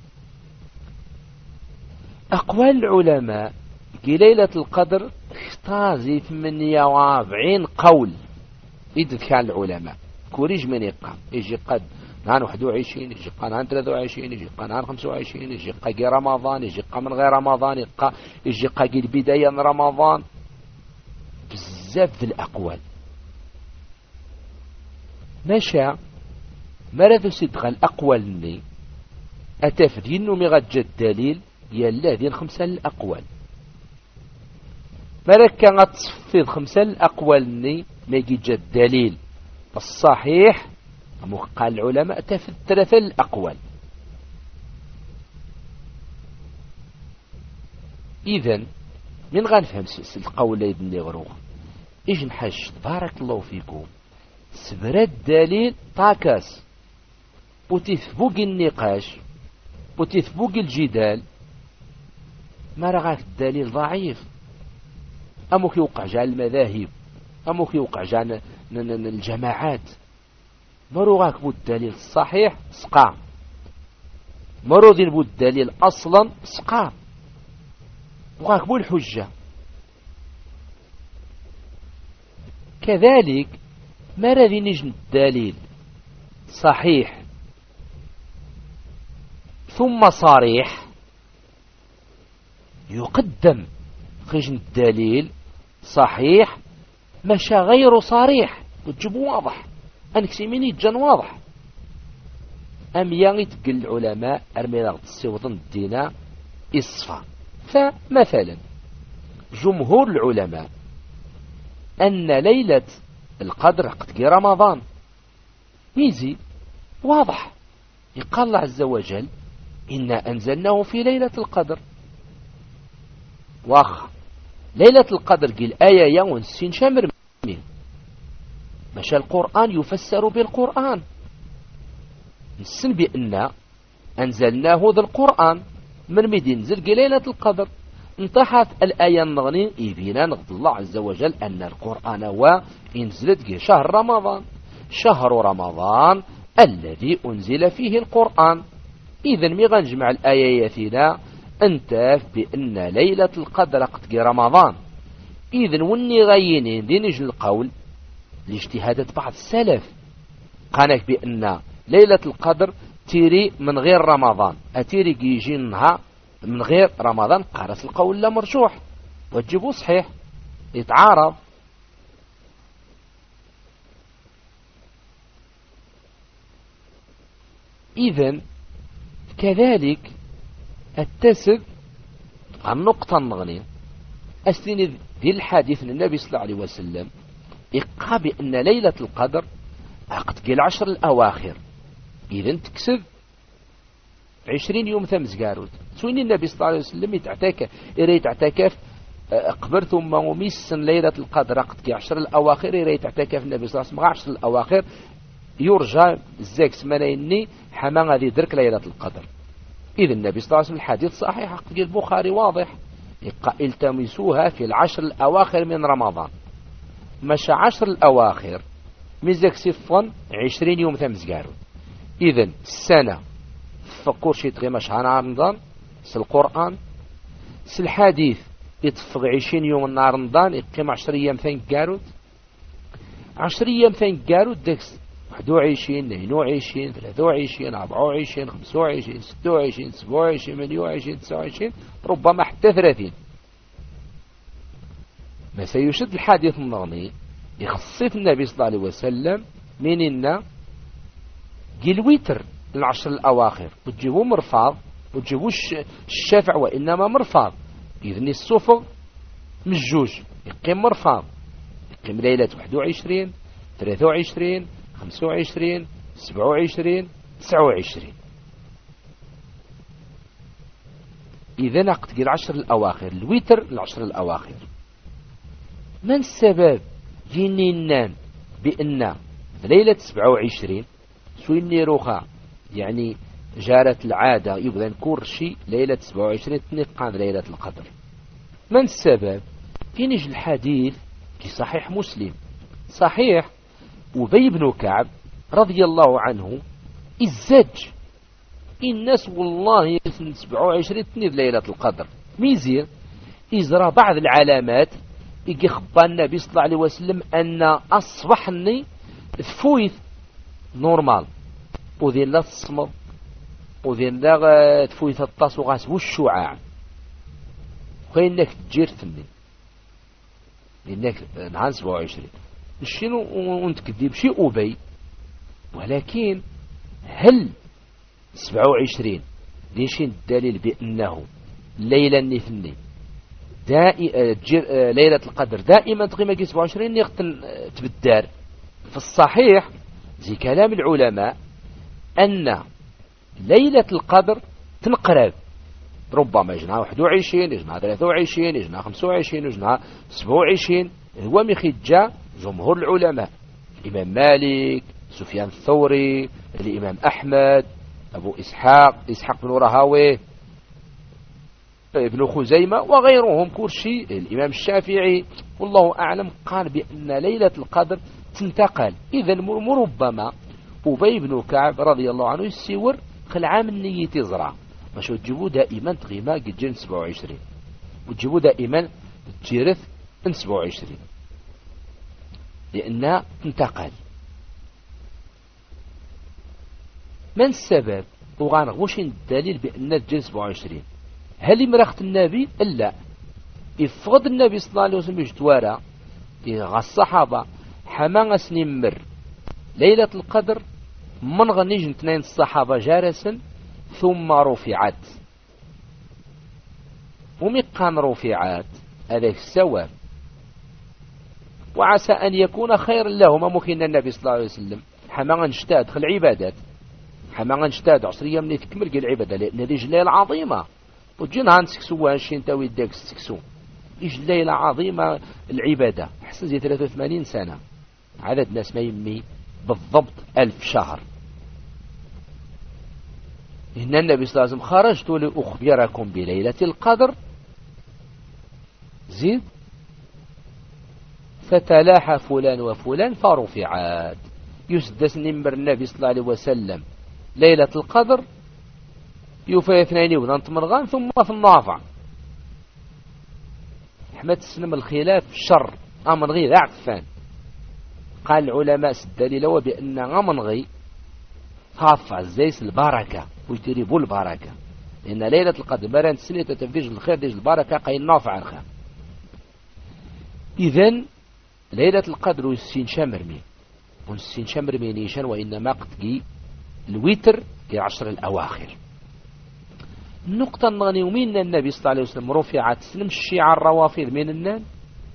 أقوال العلماء في ليلة القدر اختازي ثمانية وأربعين قول يدفع العلماء كوريج من يقام. يجي قد نهار واحد وعشرين، يجي قا نهار ثلاثة وعشرين، يجي قا نهار خمسة وعشرين، يجي قا قي رمضان، يجي قا من غير رمضان، يقا يجي قا قي البداية من رمضان. بزاف الأقوال. ماشا مرة صدق الأقوال ني أتفدين مغجى الدليل يلا ذي الخمسة الأقوال مرة كانت تصفيد خمسة الأقوال ني ما يجي الدليل الصحيح قال العلماء تفد ثلاثة الأقوال. إذن من غنفهم القول يدني غروغ إيش نحش بارك الله فيكم سبرد دليل طاكاس وتثبوك النقاش وتثبوك الجدال ما رغاك الدليل ضعيف أموك يوقع جعل المذاهب أموك يوقع جعل الجماعات مروغاك بو الدليل الصحيح سقام مرودين بو الدليل أصلا سقام وغاك بو الحجة. كذلك ما راذي نجن الدليل صحيح ثم صريح يقدم خجن الدليل صحيح مشى غير صريح وتجيب واضح أنك سيميني جان واضح أم يغي تقل العلماء أرمي السيوطن الدينا إصفى. فمثلا جمهور العلماء أن ليلة القدر قد رمضان ميزي واضح يقال الله عز وجل إنا أنزلناه في ليلة القدر واخ ليلة القدر قيل آية يوم سين شامر مين مشى القرآن يفسر بالقرآن نسن بأن أنزلناه ذا القرآن من مدين نزل ليلة القدر انطحت الآية النغنين إذينا نغض الله عز وجل أن القرآن هو انزلت شهر رمضان شهر رمضان الذي أنزل فيه القرآن. إذن مي غنجمع الآية يثينا أنت بأن ليلة القدر قد رمضان. إذن وني غينين دي نجل القول لاجتهادات بعض السلف قالك بأن ليلة القدر تيري من غير رمضان أتيري يجينها من غير رمضان قارس القول لا مرجوح وتجيبه صحيح يتعارض. إذن كذلك التسد النقطة النغنية أستند ذي الحديث النبي صلى الله عليه وسلم إقا بأن ليلة القدر عقد قيل عشر الأواخر إذن تكسب عشرين يوم ثمز قارود سويني النبي صلى الله عليه وسلم يتعتاك إريد اعتكاف أقبر ثم وميسن ليلة القدر عقد قيل عشر الأواخر إريد اعتكاف النبي صلى الله عليه وسلم عشر الأواخر يرجى الزاك سمانيني حما غادي يدرك ليلة القدر. إذن النبي صلى الله عليه وسلم الحديث صحيح عقد البخاري واضح التمسوها في العشر الأواخر من رمضان مش عشر الأواخر مزاك صفا عشرين يوم ثمز قارود. إذن السنة فكور شي تغي مش عن رمضان س القرآن س الحديث يتفق عشرين يوم النهار رمضان يقيم عشر أيام ثاني قارود عشر أيام ثاني قارود داكس واحد وعشرين اثنين وعشرين ثلاثة وعشرين أربعة وعشرين خمسة وعشرين ستة وعشرين سبعة وعشرين ثمانية وعشرين تسعة وعشرين ربما حتى ثلاثين. ما سيشد الحديث النغني يخصف النبي صلى الله عليه وسلم من إن جيل ويتر العشر الأواخر وتجيبوا مرفاض وتجيبوا الشافع وإنما مرفاض. إذن الصفر مجوج يقيم مرفاض يقيم ليلة واحد وعشرين ثلاثة وعشرين خمسة وعشرين سبعة وعشرين تسعة وعشرين. إذن عقد العشر الأواخر الويتر العشر الأواخر. من السبب جنينان بأن ليلة سبعة وعشرين سويني روخا يعني جارت العادة يبغى نكون شيء ليلة سبعة وعشرين تنقان ليلة القدر. من السبب كينيج الحديث في صحيح مسلم صحيح أبي بن كعب رضي الله عنه الزج الناس والله سبعة وعشرين تنيد ليلة القدر ميزير إزرى بعض العلامات يجي خبان النبي صلى الله عليه وسلم أن أصبحني ثفويث نورمال وذين لا تصمد وذين لا تفويث الطاس وغاس والشعاع وإنك تجير ثمين إنك نهان سبعة وعشرين شنو وانت كديب شي أبي ولكن هل سبعة وعشرين ليشين الدليل بأنه ليلة النثني دائما ليلة القدر دائما تقيمة سبعة وعشرين يقتل تبدار؟ في الصحيح زي كلام العلماء أن ليلة القدر تنقرب، ربما يجنها واحد وعشرين، يجنها ثلاثة وعشرين، يجنها خمسة وعشرين، يجنها سبعة وعشرين. هو مخجة جمهور العلماء، الإمام مالك، سفيان الثوري، الإمام أحمد، أبو إسحاق، إسحاق بن راهويه، ابن خزيمة وغيرهم كرشي، الإمام الشافعي، والله أعلم، قال بأن ليلة القدر تنتقل. إذا مربما أبي بن كعب رضي الله عنه يسيور خلعام النية تزرع، باش تجيبوا دائما تغيما قد جن سبعة وعشرين، وتجيبوا دائما تجيرث من سبعة وعشرين، لأنها تنتقل. من السبب؟ وغانغوش الدليل بأن تجن سبعة وعشرين. هل مرخت النبي؟ لا. يفقد النبي صلى الله عليه وسلم يجتوارا غا الصحابة حما سنمر ليلة القدر من غنيج اثنين الصحابة جالسا ثم رفعت، ومقام رفعت هذاك السواب، وعسى أن يكون خير لهما ممكن النبي صلى الله عليه وسلم حما غنجتاد خل العبادات، حما غنجتاد عشرية من تكمل قال العبادة، لأن هذه ليلة عظيمة. وجينا نسكسوها شين تاوي داك السكسو إيش ليلة عظيمة العبادة، حسن زي ثلاثة وثمانين سنة، عدد ناس ما يمي بالضبط ألف شهر. إن النبي صلى الله عليه وسلم خرجت لأخبركم بليلة القدر، زيد فتلاح فلان وفلان فرفعات، يسدس نمر النبي صلى الله عليه وسلم ليلة القدر يوفى اثنين ونانت مرغان ثم في النافع. أحمد السلم الخلاف شر أمن غي ذا عفان. قال العلماء الدليل هو بأن أمن غي خاف الزيس البركة ويجربوا البركة، لأن ليلة القدر مران سنة تفديج الخير ديج البركة قاين النافع الخير. إذن ليلة القدر والسين شمرمي والسين شمرمي نيشان، وإنما قد الويتر في عشر الأواخر. النقطة النغني ومين النبي صلى الله عليه وسلم رفعت سلم الشيعة الروافض من النان،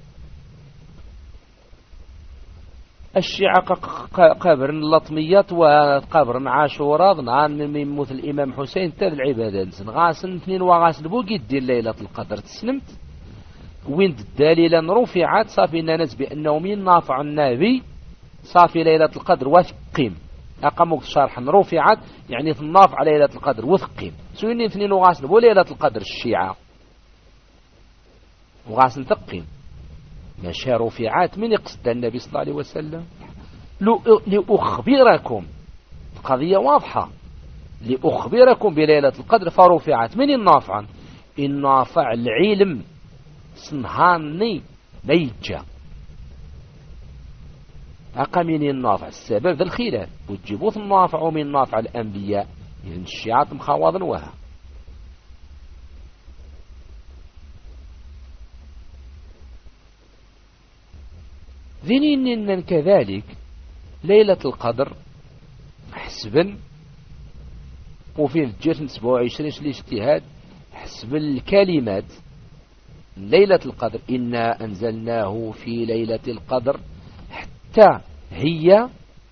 الشيعة قابر اللطميات وقابر عاشوراء نعان من يموت الإمام حسين تاد العبادات غاسن اثنين وغاسن بو قد ليلة القدر تسلمت وين الدليل رفعت صافي ناس بأنه من نافع النبي صافي ليلة القدر وثقيم أقاموك شرحا رفعت يعني تناف على ليلة القدر وثقيم سويني اثنين وغاسن بو ليلة القدر الشيعة وغاسن ثقيم ماشي رفعات من يقصد النبي صلى الله عليه وسلم. لأخبركم قضية واضحة، لأخبركم بليلة القدر فرفعت من النافع، النافع العلم صنهاني ميجا أقامين النافع السبب ذا الخلاف وتجيبوث النافع ومن نافع الأنبياء إذن الشيعات مخواضا وها. ذنين كذلك ليلة القدر حسبا وفي الجرن سبعة وعشرين الاجتهاد حسب الكلمات ليلة القدر إنا أنزلناه في ليلة القدر حتى هي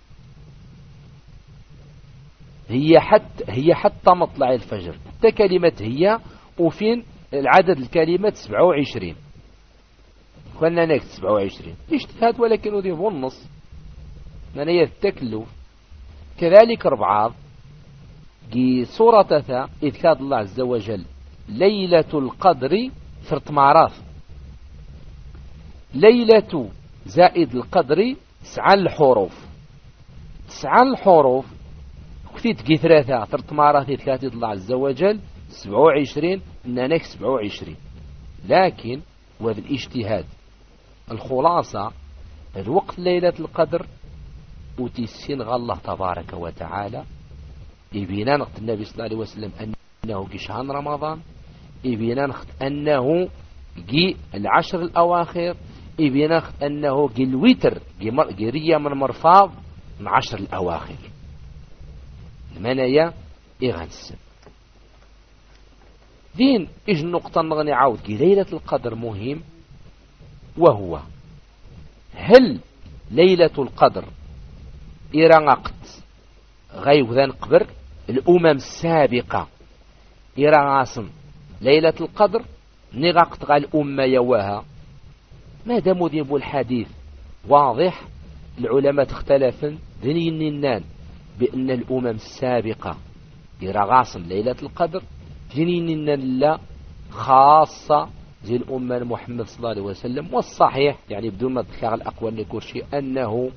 هي حتى هي حتى مطلع الفجر، حتى كلمة هي وفين العدد الكلمات سبعة وعشرين كنا نكت سبعة وعشرين اجتهاد ولكن يضيف النص من هي التكلف. كذلك ربعاض جي سورة ثا إذ كاد الله عز وجل ليلة القدر ثرت معراف ليلة زائد القدر تسعة الحروف تسعة الحروف كثيت جي ثلاثة ثرت معراف إذ كاد الله عز وجل سبعة وعشرين إننا سبعة وعشرين، لكن وهذا الاجتهاد الخلاصة الوقت ليلة القدر وتيسين الله تبارك وتعالى إبينا نقط النبي صلى الله عليه وسلم أنه جي شهر رمضان، إبينا نقط أنه جي العشر الأواخر، إبينا نقط أنه جي الوتر جي ريا من مرفاض من عشر الأواخر. المنايا إغنس دين إج النقطة نغني عاود كي ليلة القدر مهم، وهو هل ليلة القدر إرانقت غيب ذا نقبر الأمم السابقة إرانقصن ليلة القدر نغاقت غا الأمة يواها؟ ما دام ذيب الحديث واضح العلماء اختلفن ذنين النان بأن الأمم السابقة إرانقصن ليلة القدر، ذنين النان لا خاصة زي الأمة محمد صلى الله عليه وسلم. والصحيح يعني بدون ما تذكر الأقوال نقول شيء أنه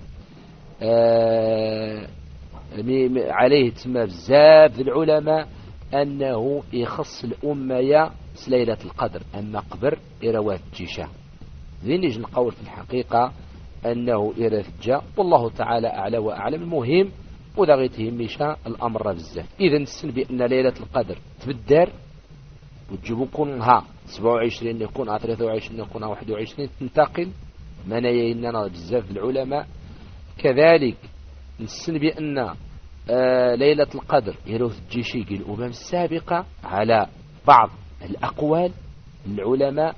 آه عليه تسمى بزاف العلماء أنه يخص الأمة يا ليلة القدر، أما قبر إروات جيشة ذين يجن القول في الحقيقة أنه إرث جاء، والله تعالى أعلى وأعلم. المهم وذا غيته مشاء الأمر بزاف. إذا نسن بأن ليلة القدر تبدر وتجيبوا كونها سبعة وعشرين يكونها ثلاثة وعشرين يكونها واحد وعشرين تنتقل منايا إننا بزاف العلماء. كذلك نسن بأن آه ليلة القدر يروث الجيشيك الأمم السابقة على بعض الأقوال العلماء.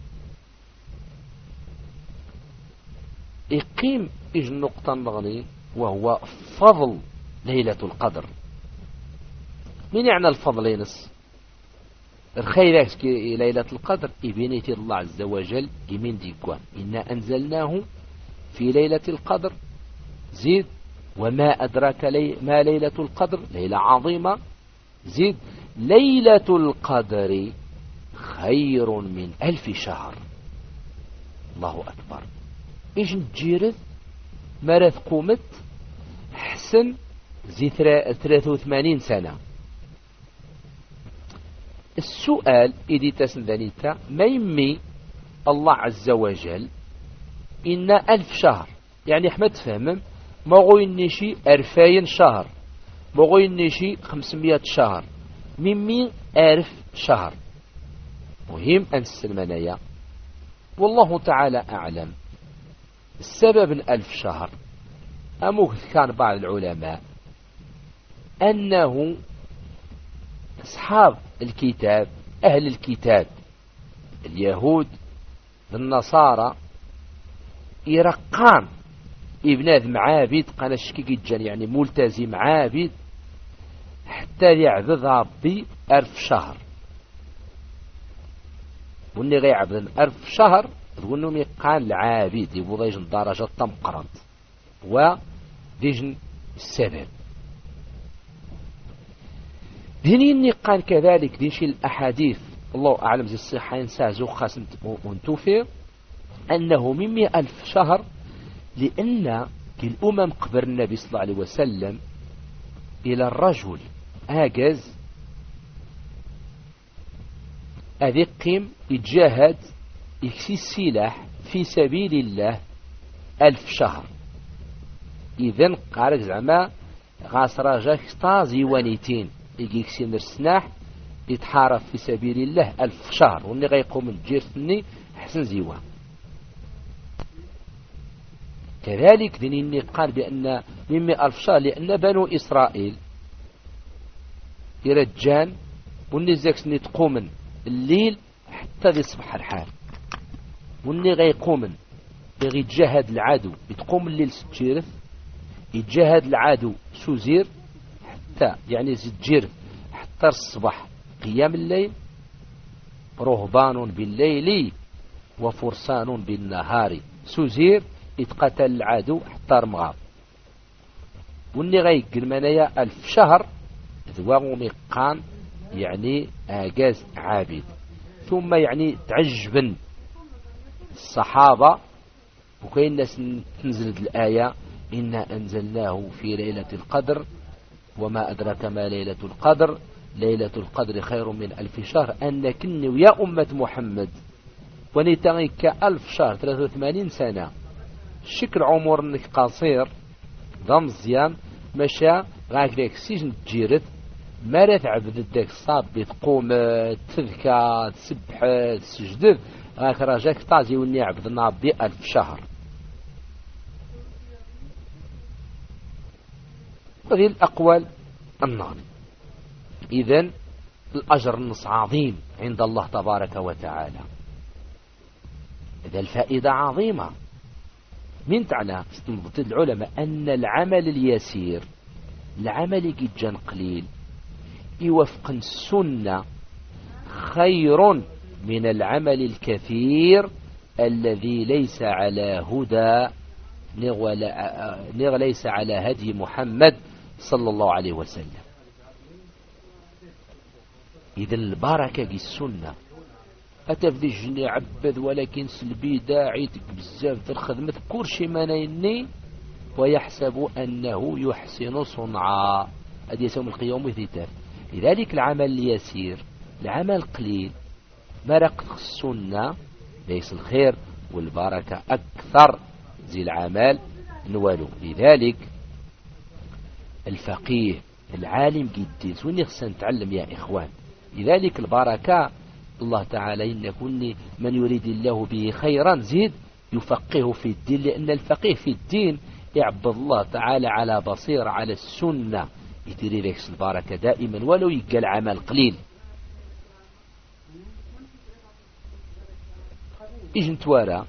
يقيم إج نقطة نغني وهو فضل ليلة القدر. من يعني الفضل ينس الخير ليلة القدر إبنية الله عز وجل يمين ديكوان إنا أنزلناه في ليلة القدر زيد وما أدراك لي ما ليلة القدر ليلة عظيمة زيد ليلة القدر خير من ألف شهر. الله أكبر. إيش نجيرد مرث قومت حسن زي ثلاثة وثمانين سنة. السؤال إذا تسندنيتا ما يمي الله عز وجل إن ألف شهر يعني أحمد فهمم ما غوين نشي أرفاين شهر ما غوين نشي خمسمائة شهر ممي ألف شهر. مهم أن السلمانية والله تعالى أعلم السبب ألف شهر. أمو كان بعض العلماء أنه أصحاب الكتاب أهل الكتاب اليهود النصارى يرقان ابناد معابد قنا الشكيكي جان يعني ملتزم عابد حتى يعبد ربي ألف شهر. واللي غيعبد ألف شهر تقول لهم يقان العابد يبغى يجن درجة تمقرض وديجن السبب ديني قال كذلك ديشي الأحاديث الله أعلم زي الصحة ينسازو خاص ونتوفي أنه من مئة ألف شهر، لأن الأمم قبر النبي صلى الله عليه وسلم إلى الرجل آجز أذقم يتجاهد يكسي السلاح في سبيل الله ألف شهر. إذن قارك زعما غاس راجاك طازي ونيتين يكسي نرسناح يتحارب في سبيل الله ألف شهر واللي غيقوم الجيرتني حسن زيوه. كذلك ديني قال بأن من مئة ألف شهر لأن بنو إسرائيل يرجان والنزاكس تقومن الليل حتى يصبح الحال واللي غيقومن يغي يتجاهد العدو يتقوم الليل ستجيرث يتجاهد العدو سوزير حتى يعني ستجيرث حتى الصبح قيام الليل رهبان بالليل وفرسان بالنهار سوزير يتقتل العدو حتى رمغاب. واللي غيقل منايا ألف شهر ذواغو ميقان يعني آجاز عابد. ثم يعني تعجبن الصحابة وكاين ناس تنزلت الآية إنا أنزلناه في ليلة القدر وما أدرك ما ليلة القدر ليلة القدر خير من ألف شهر. أنكني ويا أمة محمد ونتغيك ألف شهر ثلاثة وثمانين سنة شكل عمر انك قصير ضم مزيان مشى غاك ليك سجن تجيرت مرات عبد داك الصاب تقوم تذكى تسبح تسجد غاك راجاك طازي وني عبد النابي ألف شهر. هذه الأقوال النار. إذن الأجر النص عظيم عند الله تبارك وتعالى. إذا الفائدة عظيمة. من تعنى استنبط العلماء أن العمل اليسير، العمل جدا قليل، يوفق السنة خير من العمل الكثير الذي ليس على هدى نغ ليس على هدي محمد صلى الله عليه وسلم. إذا البركة بالسنة أتفدي جني عبد ولكن سلبي داعي بزاف في الخدمة كورشي منيني ويحسب أنه يحسن صنعا. هذا يسمى القيوم مثيتاف. لذلك العمل اليسير، العمل القليل، مرق السنة ليس الخير والبركة أكثر زي العمل نوالو. لذلك الفقيه العالم جديد وين خصنا نتعلم يا إخوان. لذلك البركة الله تعالى إن كل من يريد الله به خيرا زيد يفقهه في الدين، لأن الفقيه في الدين يعبد الله تعالى على بصير على السنة، يدير لك البركة دائما ولو يبقى العمل قليل. إيش نتوارى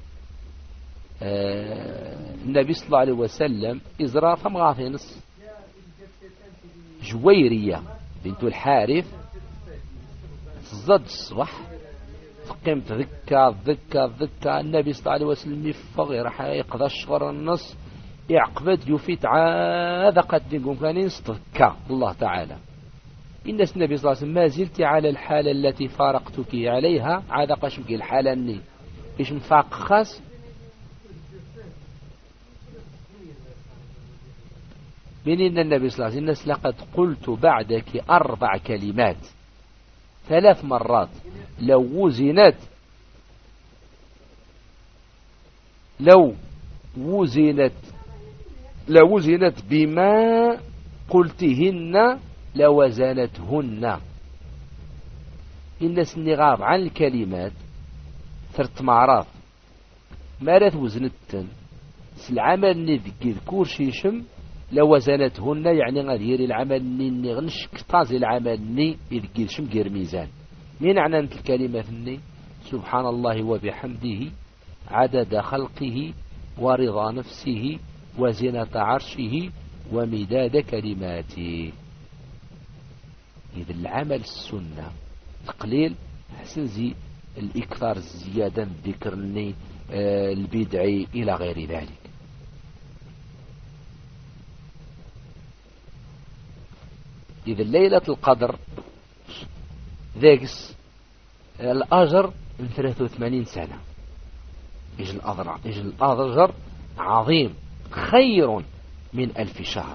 آه النبي صلى الله عليه وسلم إزرار فمغاثنس جويرية بنت الحارث تزد الصبح تقيم تذكى تذكى تذكى النبي صلى الله عليه وسلم يفغي راح يقضى الشهر النص يعقبت يفيت عاد قد يقوم كان يستذكى الله تعالى. إن النبي صلى الله عليه وسلم ما زلت على الحالة التي فارقتك عليها عاد قشمك الحالة الني إيش مفاق خاص من إن النبي صلى الله عليه وسلم لقد قلت بعدك أربع كلمات ثلاث مرات لو وزنت لو وزنت لو وزنت بما قلتهن لوزنتهن. إن سنغاب عن الكلمات ثرت معراض ما رات وزنتن العمل نذكر كورشي شم لوزنتهن يعني غير العمل ني غنشك طازي العمل ني يذكر شم غير ميزان. من معنى الكلمة الني سبحان الله وبحمده عدد خلقه ورضا نفسه وزنة عرشه ومداد كلماته. إذا العمل السنة تقليل حسن زي الإكثار الزيادة الذكر الني آه البدعي إلى غير ذلك. إذا ليلة القدر ذاكس الأجر من ثلاثة وثمانين سنة يجي الأجر يجي الأجر عظيم خير من ألف شهر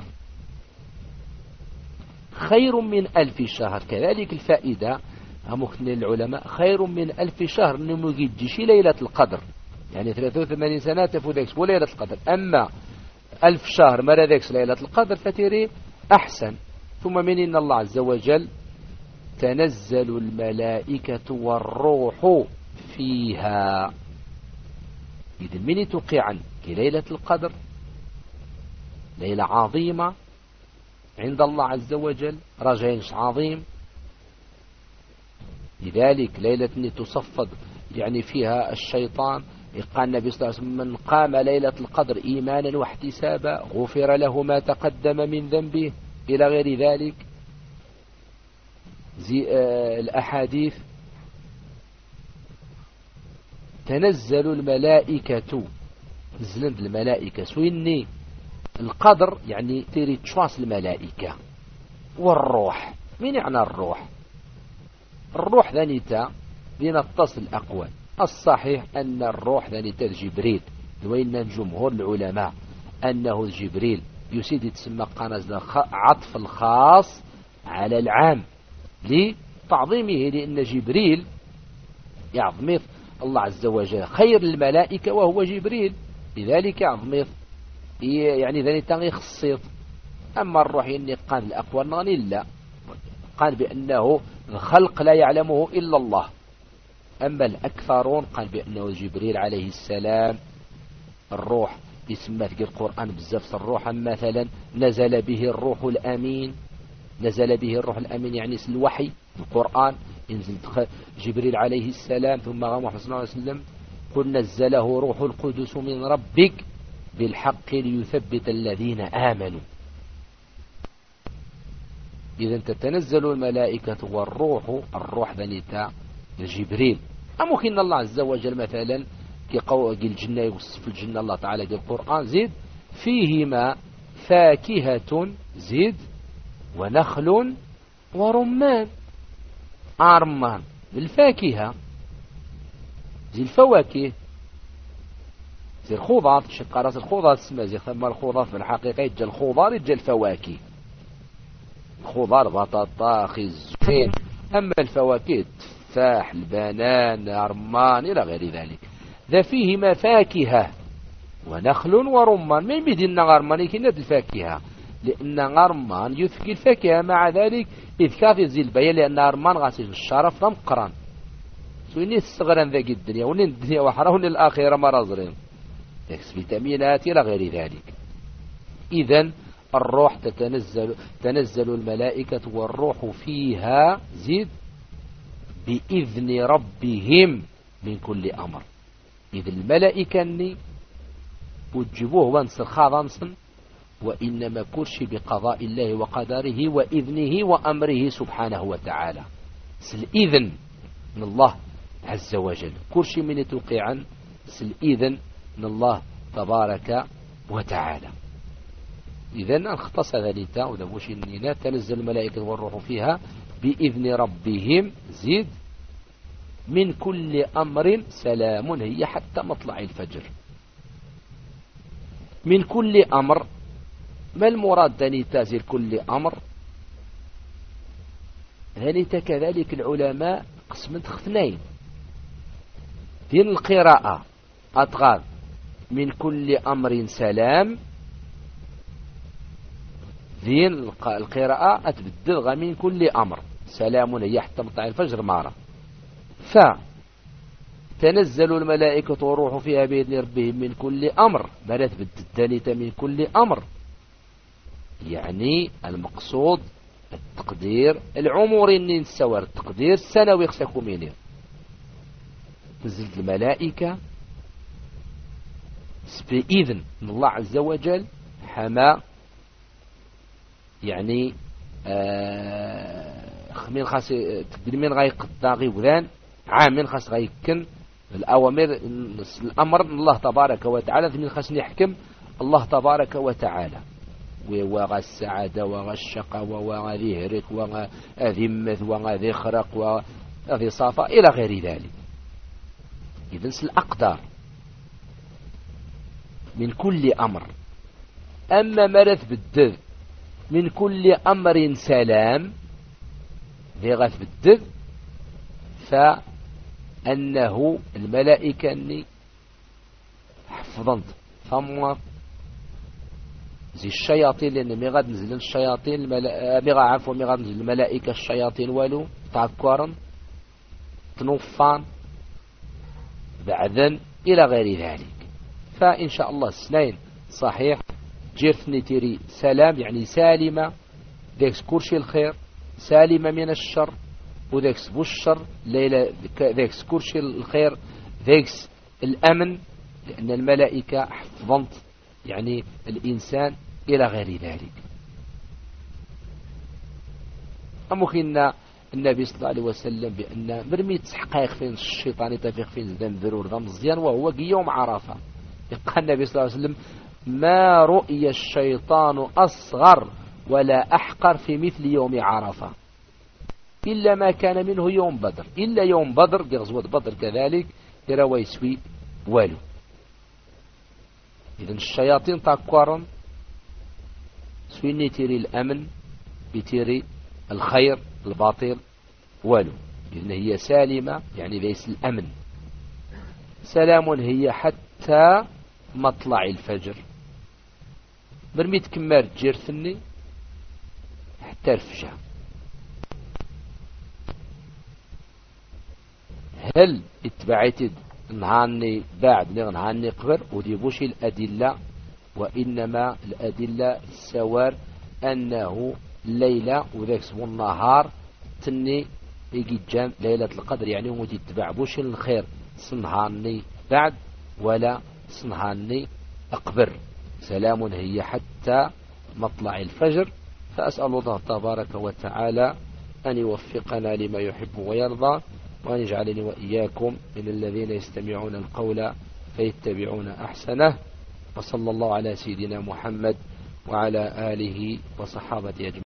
خير من ألف شهر. كذلك الفائدة ممكن العلماء خير من ألف شهر نمو يجيش ليلة القدر يعني ثلاثة وثمانين سنة تفو ذاكس وليلة القدر. أما ألف شهر مرة ذاكس ليلة القدر فتري أحسن. ثم من إن الله عز وجل تنزل الملائكة والروح فيها. إذن من توقعا كليلة القدر ليلة عظيمة عند الله عز وجل رجعينش عظيم. لذلك ليلة تصفد يعني فيها الشيطان. قال النبي صلى الله عليه وسلم من قام ليلة القدر إيمانا واحتسابا غفر له ما تقدم من ذنبه إلى غير ذلك زي آه الأحاديث. تنزل الملائكة نزلت الملائكة سويني القدر يعني تريد تشواص الملائكة والروح. من يعني الروح؟ الروح ذنيتا لنتصل الأقوال. الصحيح أن الروح ذنيتا جبريل وإن جمهور العلماء أنه جبريل يسيد تسمى قناز عطف الخاص على العام لتعظيمه لأن جبريل يعظمه الله عز وجل خير الملائكة وهو جبريل لذلك يعظمه يعني ذلك يخصيط. أما الروح إني قال الأقوال نغني لا قال بأنه الخلق لا يعلمه إلا الله. أما الأكثرون قال بأنه جبريل عليه السلام. الروح يسمى في القرآن بزاف الروح مثلا نزل به الروح الأمين نزل به الروح الأمين يعني الوحي القرآن، ينزل جبريل عليه السلام ثم محمد صلى الله عليه وسلم. قل نزله روح القدس من ربك بالحق ليثبت الذين آمنوا. إذا تتنزل الملائكة والروح، الروح ذنيتا جبريل. أمكن الله عز وجل مثلا كقول الجنة يوصف الجنة الله تعالى في القرآن زيد فيهما فاكهة زيد ونخل ورمان. أرمان الفاكهة زي الفواكه زي الخضار، شقارات الخضار تسمى زي ثم الخضار في الحقيقة يجي الخضار يجي الفواكه، الخضار بطاطا خز زين، أما الفواكه التفاح البنان أرمان إلى غير ذلك. ذا فيهما فاكهة ونخل ورمان. من بدنا غرمان يكينا الفاكهة لأن غرمان يثقل الفاكهة، مع ذلك إذكار يزيل البيان لأن غرمان غاسل الشرف مقران سويني الصغران ذاك الدنيا ونين الدنيا وحرا ونين الآخرة مرازرين يكس فيتامينات إلى غير ذلك. إذن الروح تتنزل تنزل الملائكة والروح فيها زيد بإذن ربهم من كل أمر. إذن الملائكة ني وتجيبوه وانصر خاضنصن، وإنما كل شيء بقضاء الله وقدره وإذنه وأمره سبحانه وتعالى. الإذن من الله عز وجل، كل شيء من يتوقع الإذن من الله تبارك وتعالى. إذن اختص ذلك ودبوش النينة تنزل الملائكة والروح فيها بإذن ربهم زيد من كل أمر سلام هي حتى مطلع الفجر. من كل أمر، ما المراد ذلك زي كل أمر؟ ذلك كذلك العلماء قسم اثنين. دين القراءة أتغاد من كل أمر سلام، دين القراءة أتبدل من كل أمر سلام هي حتى مطلع الفجر مارا. فتنزل الملائكة والروح فيها بإذن ربهم من كل أمر، بلت بالدليل من كل أمر يعني المقصود التقدير العمري اللي نسوار التقدير السنوي خسكو منه. نزلت الملائكة بإذن من الله عز وجل حما يعني آه من خاص تقدير من غاي قطاغي وذان عام من خاص غاي كن الأوامر الأمر من الله تبارك وتعالى من خاص يحكم الله تبارك وتعالى وغا السعادة وغا الشقاوة وغا ذهرك وغا ذمث وغا ذخرق وغا صافة إلى غير ذلك. إذن الأقدار من كل أمر. أما مرث بالدذ من كل أمر سلام ذي غث بالدذ فأنه الملائكة أني حفظنت ثم زي الشياطين لأن ميغاد نزل الشياطين ميغا عفوا ميغاد نزل الملائكة الشياطين والو تعكورن تنوفان بعدن إلى غير ذلك. فإن شاء الله سنين صحيح جرثني تري سلام يعني سالمة ذيكس كرشي الخير سالمة من الشر وذيكس بالشر ليلة ذيكس كرشي الخير ذيكس الأمن لأن الملائكة حفظنت يعني الإنسان إلى غير ذلك. أمكن النبي صلى الله عليه وسلم بأن مرميت حقائق فين الشيطان يتفق فين ذنب ذرور ذنب مزيان وهو يوم عرفة. يقال النبي صلى الله عليه وسلم ما رؤي الشيطان أصغر ولا أحقر في مثل يوم عرفة إلا ما كان منه يوم بدر، إلا يوم بدر غزوة بدر كذلك يروى يسوي والو. إذن الشياطين تاكوارن سويني تيري الأمن بتيري الخير الباطل والو. إذن هي سالمة يعني ليس الأمن. سلام هي حتى مطلع الفجر برميت كمار جيرثني حتى الفجر. هل اتبعت نهاني بعد نهاني قبر وديبوش الأدلة، وإنما الأدلة السوار أنه الليلة وذاك سمو النهار تني يجي جام ليلة القدر يعني ومتي تبع بوش الخير صنهاني بعد ولا صنهاني أقبر. سلام هي حتى مطلع الفجر. فأسأل الله تبارك وتعالى أن يوفقنا لما يحب ويرضى، وأن يجعلني وإياكم من الذين يستمعون القول فيتبعون أحسنه. وصلى الله على سيدنا محمد وعلى آله وصحابته أجمعين.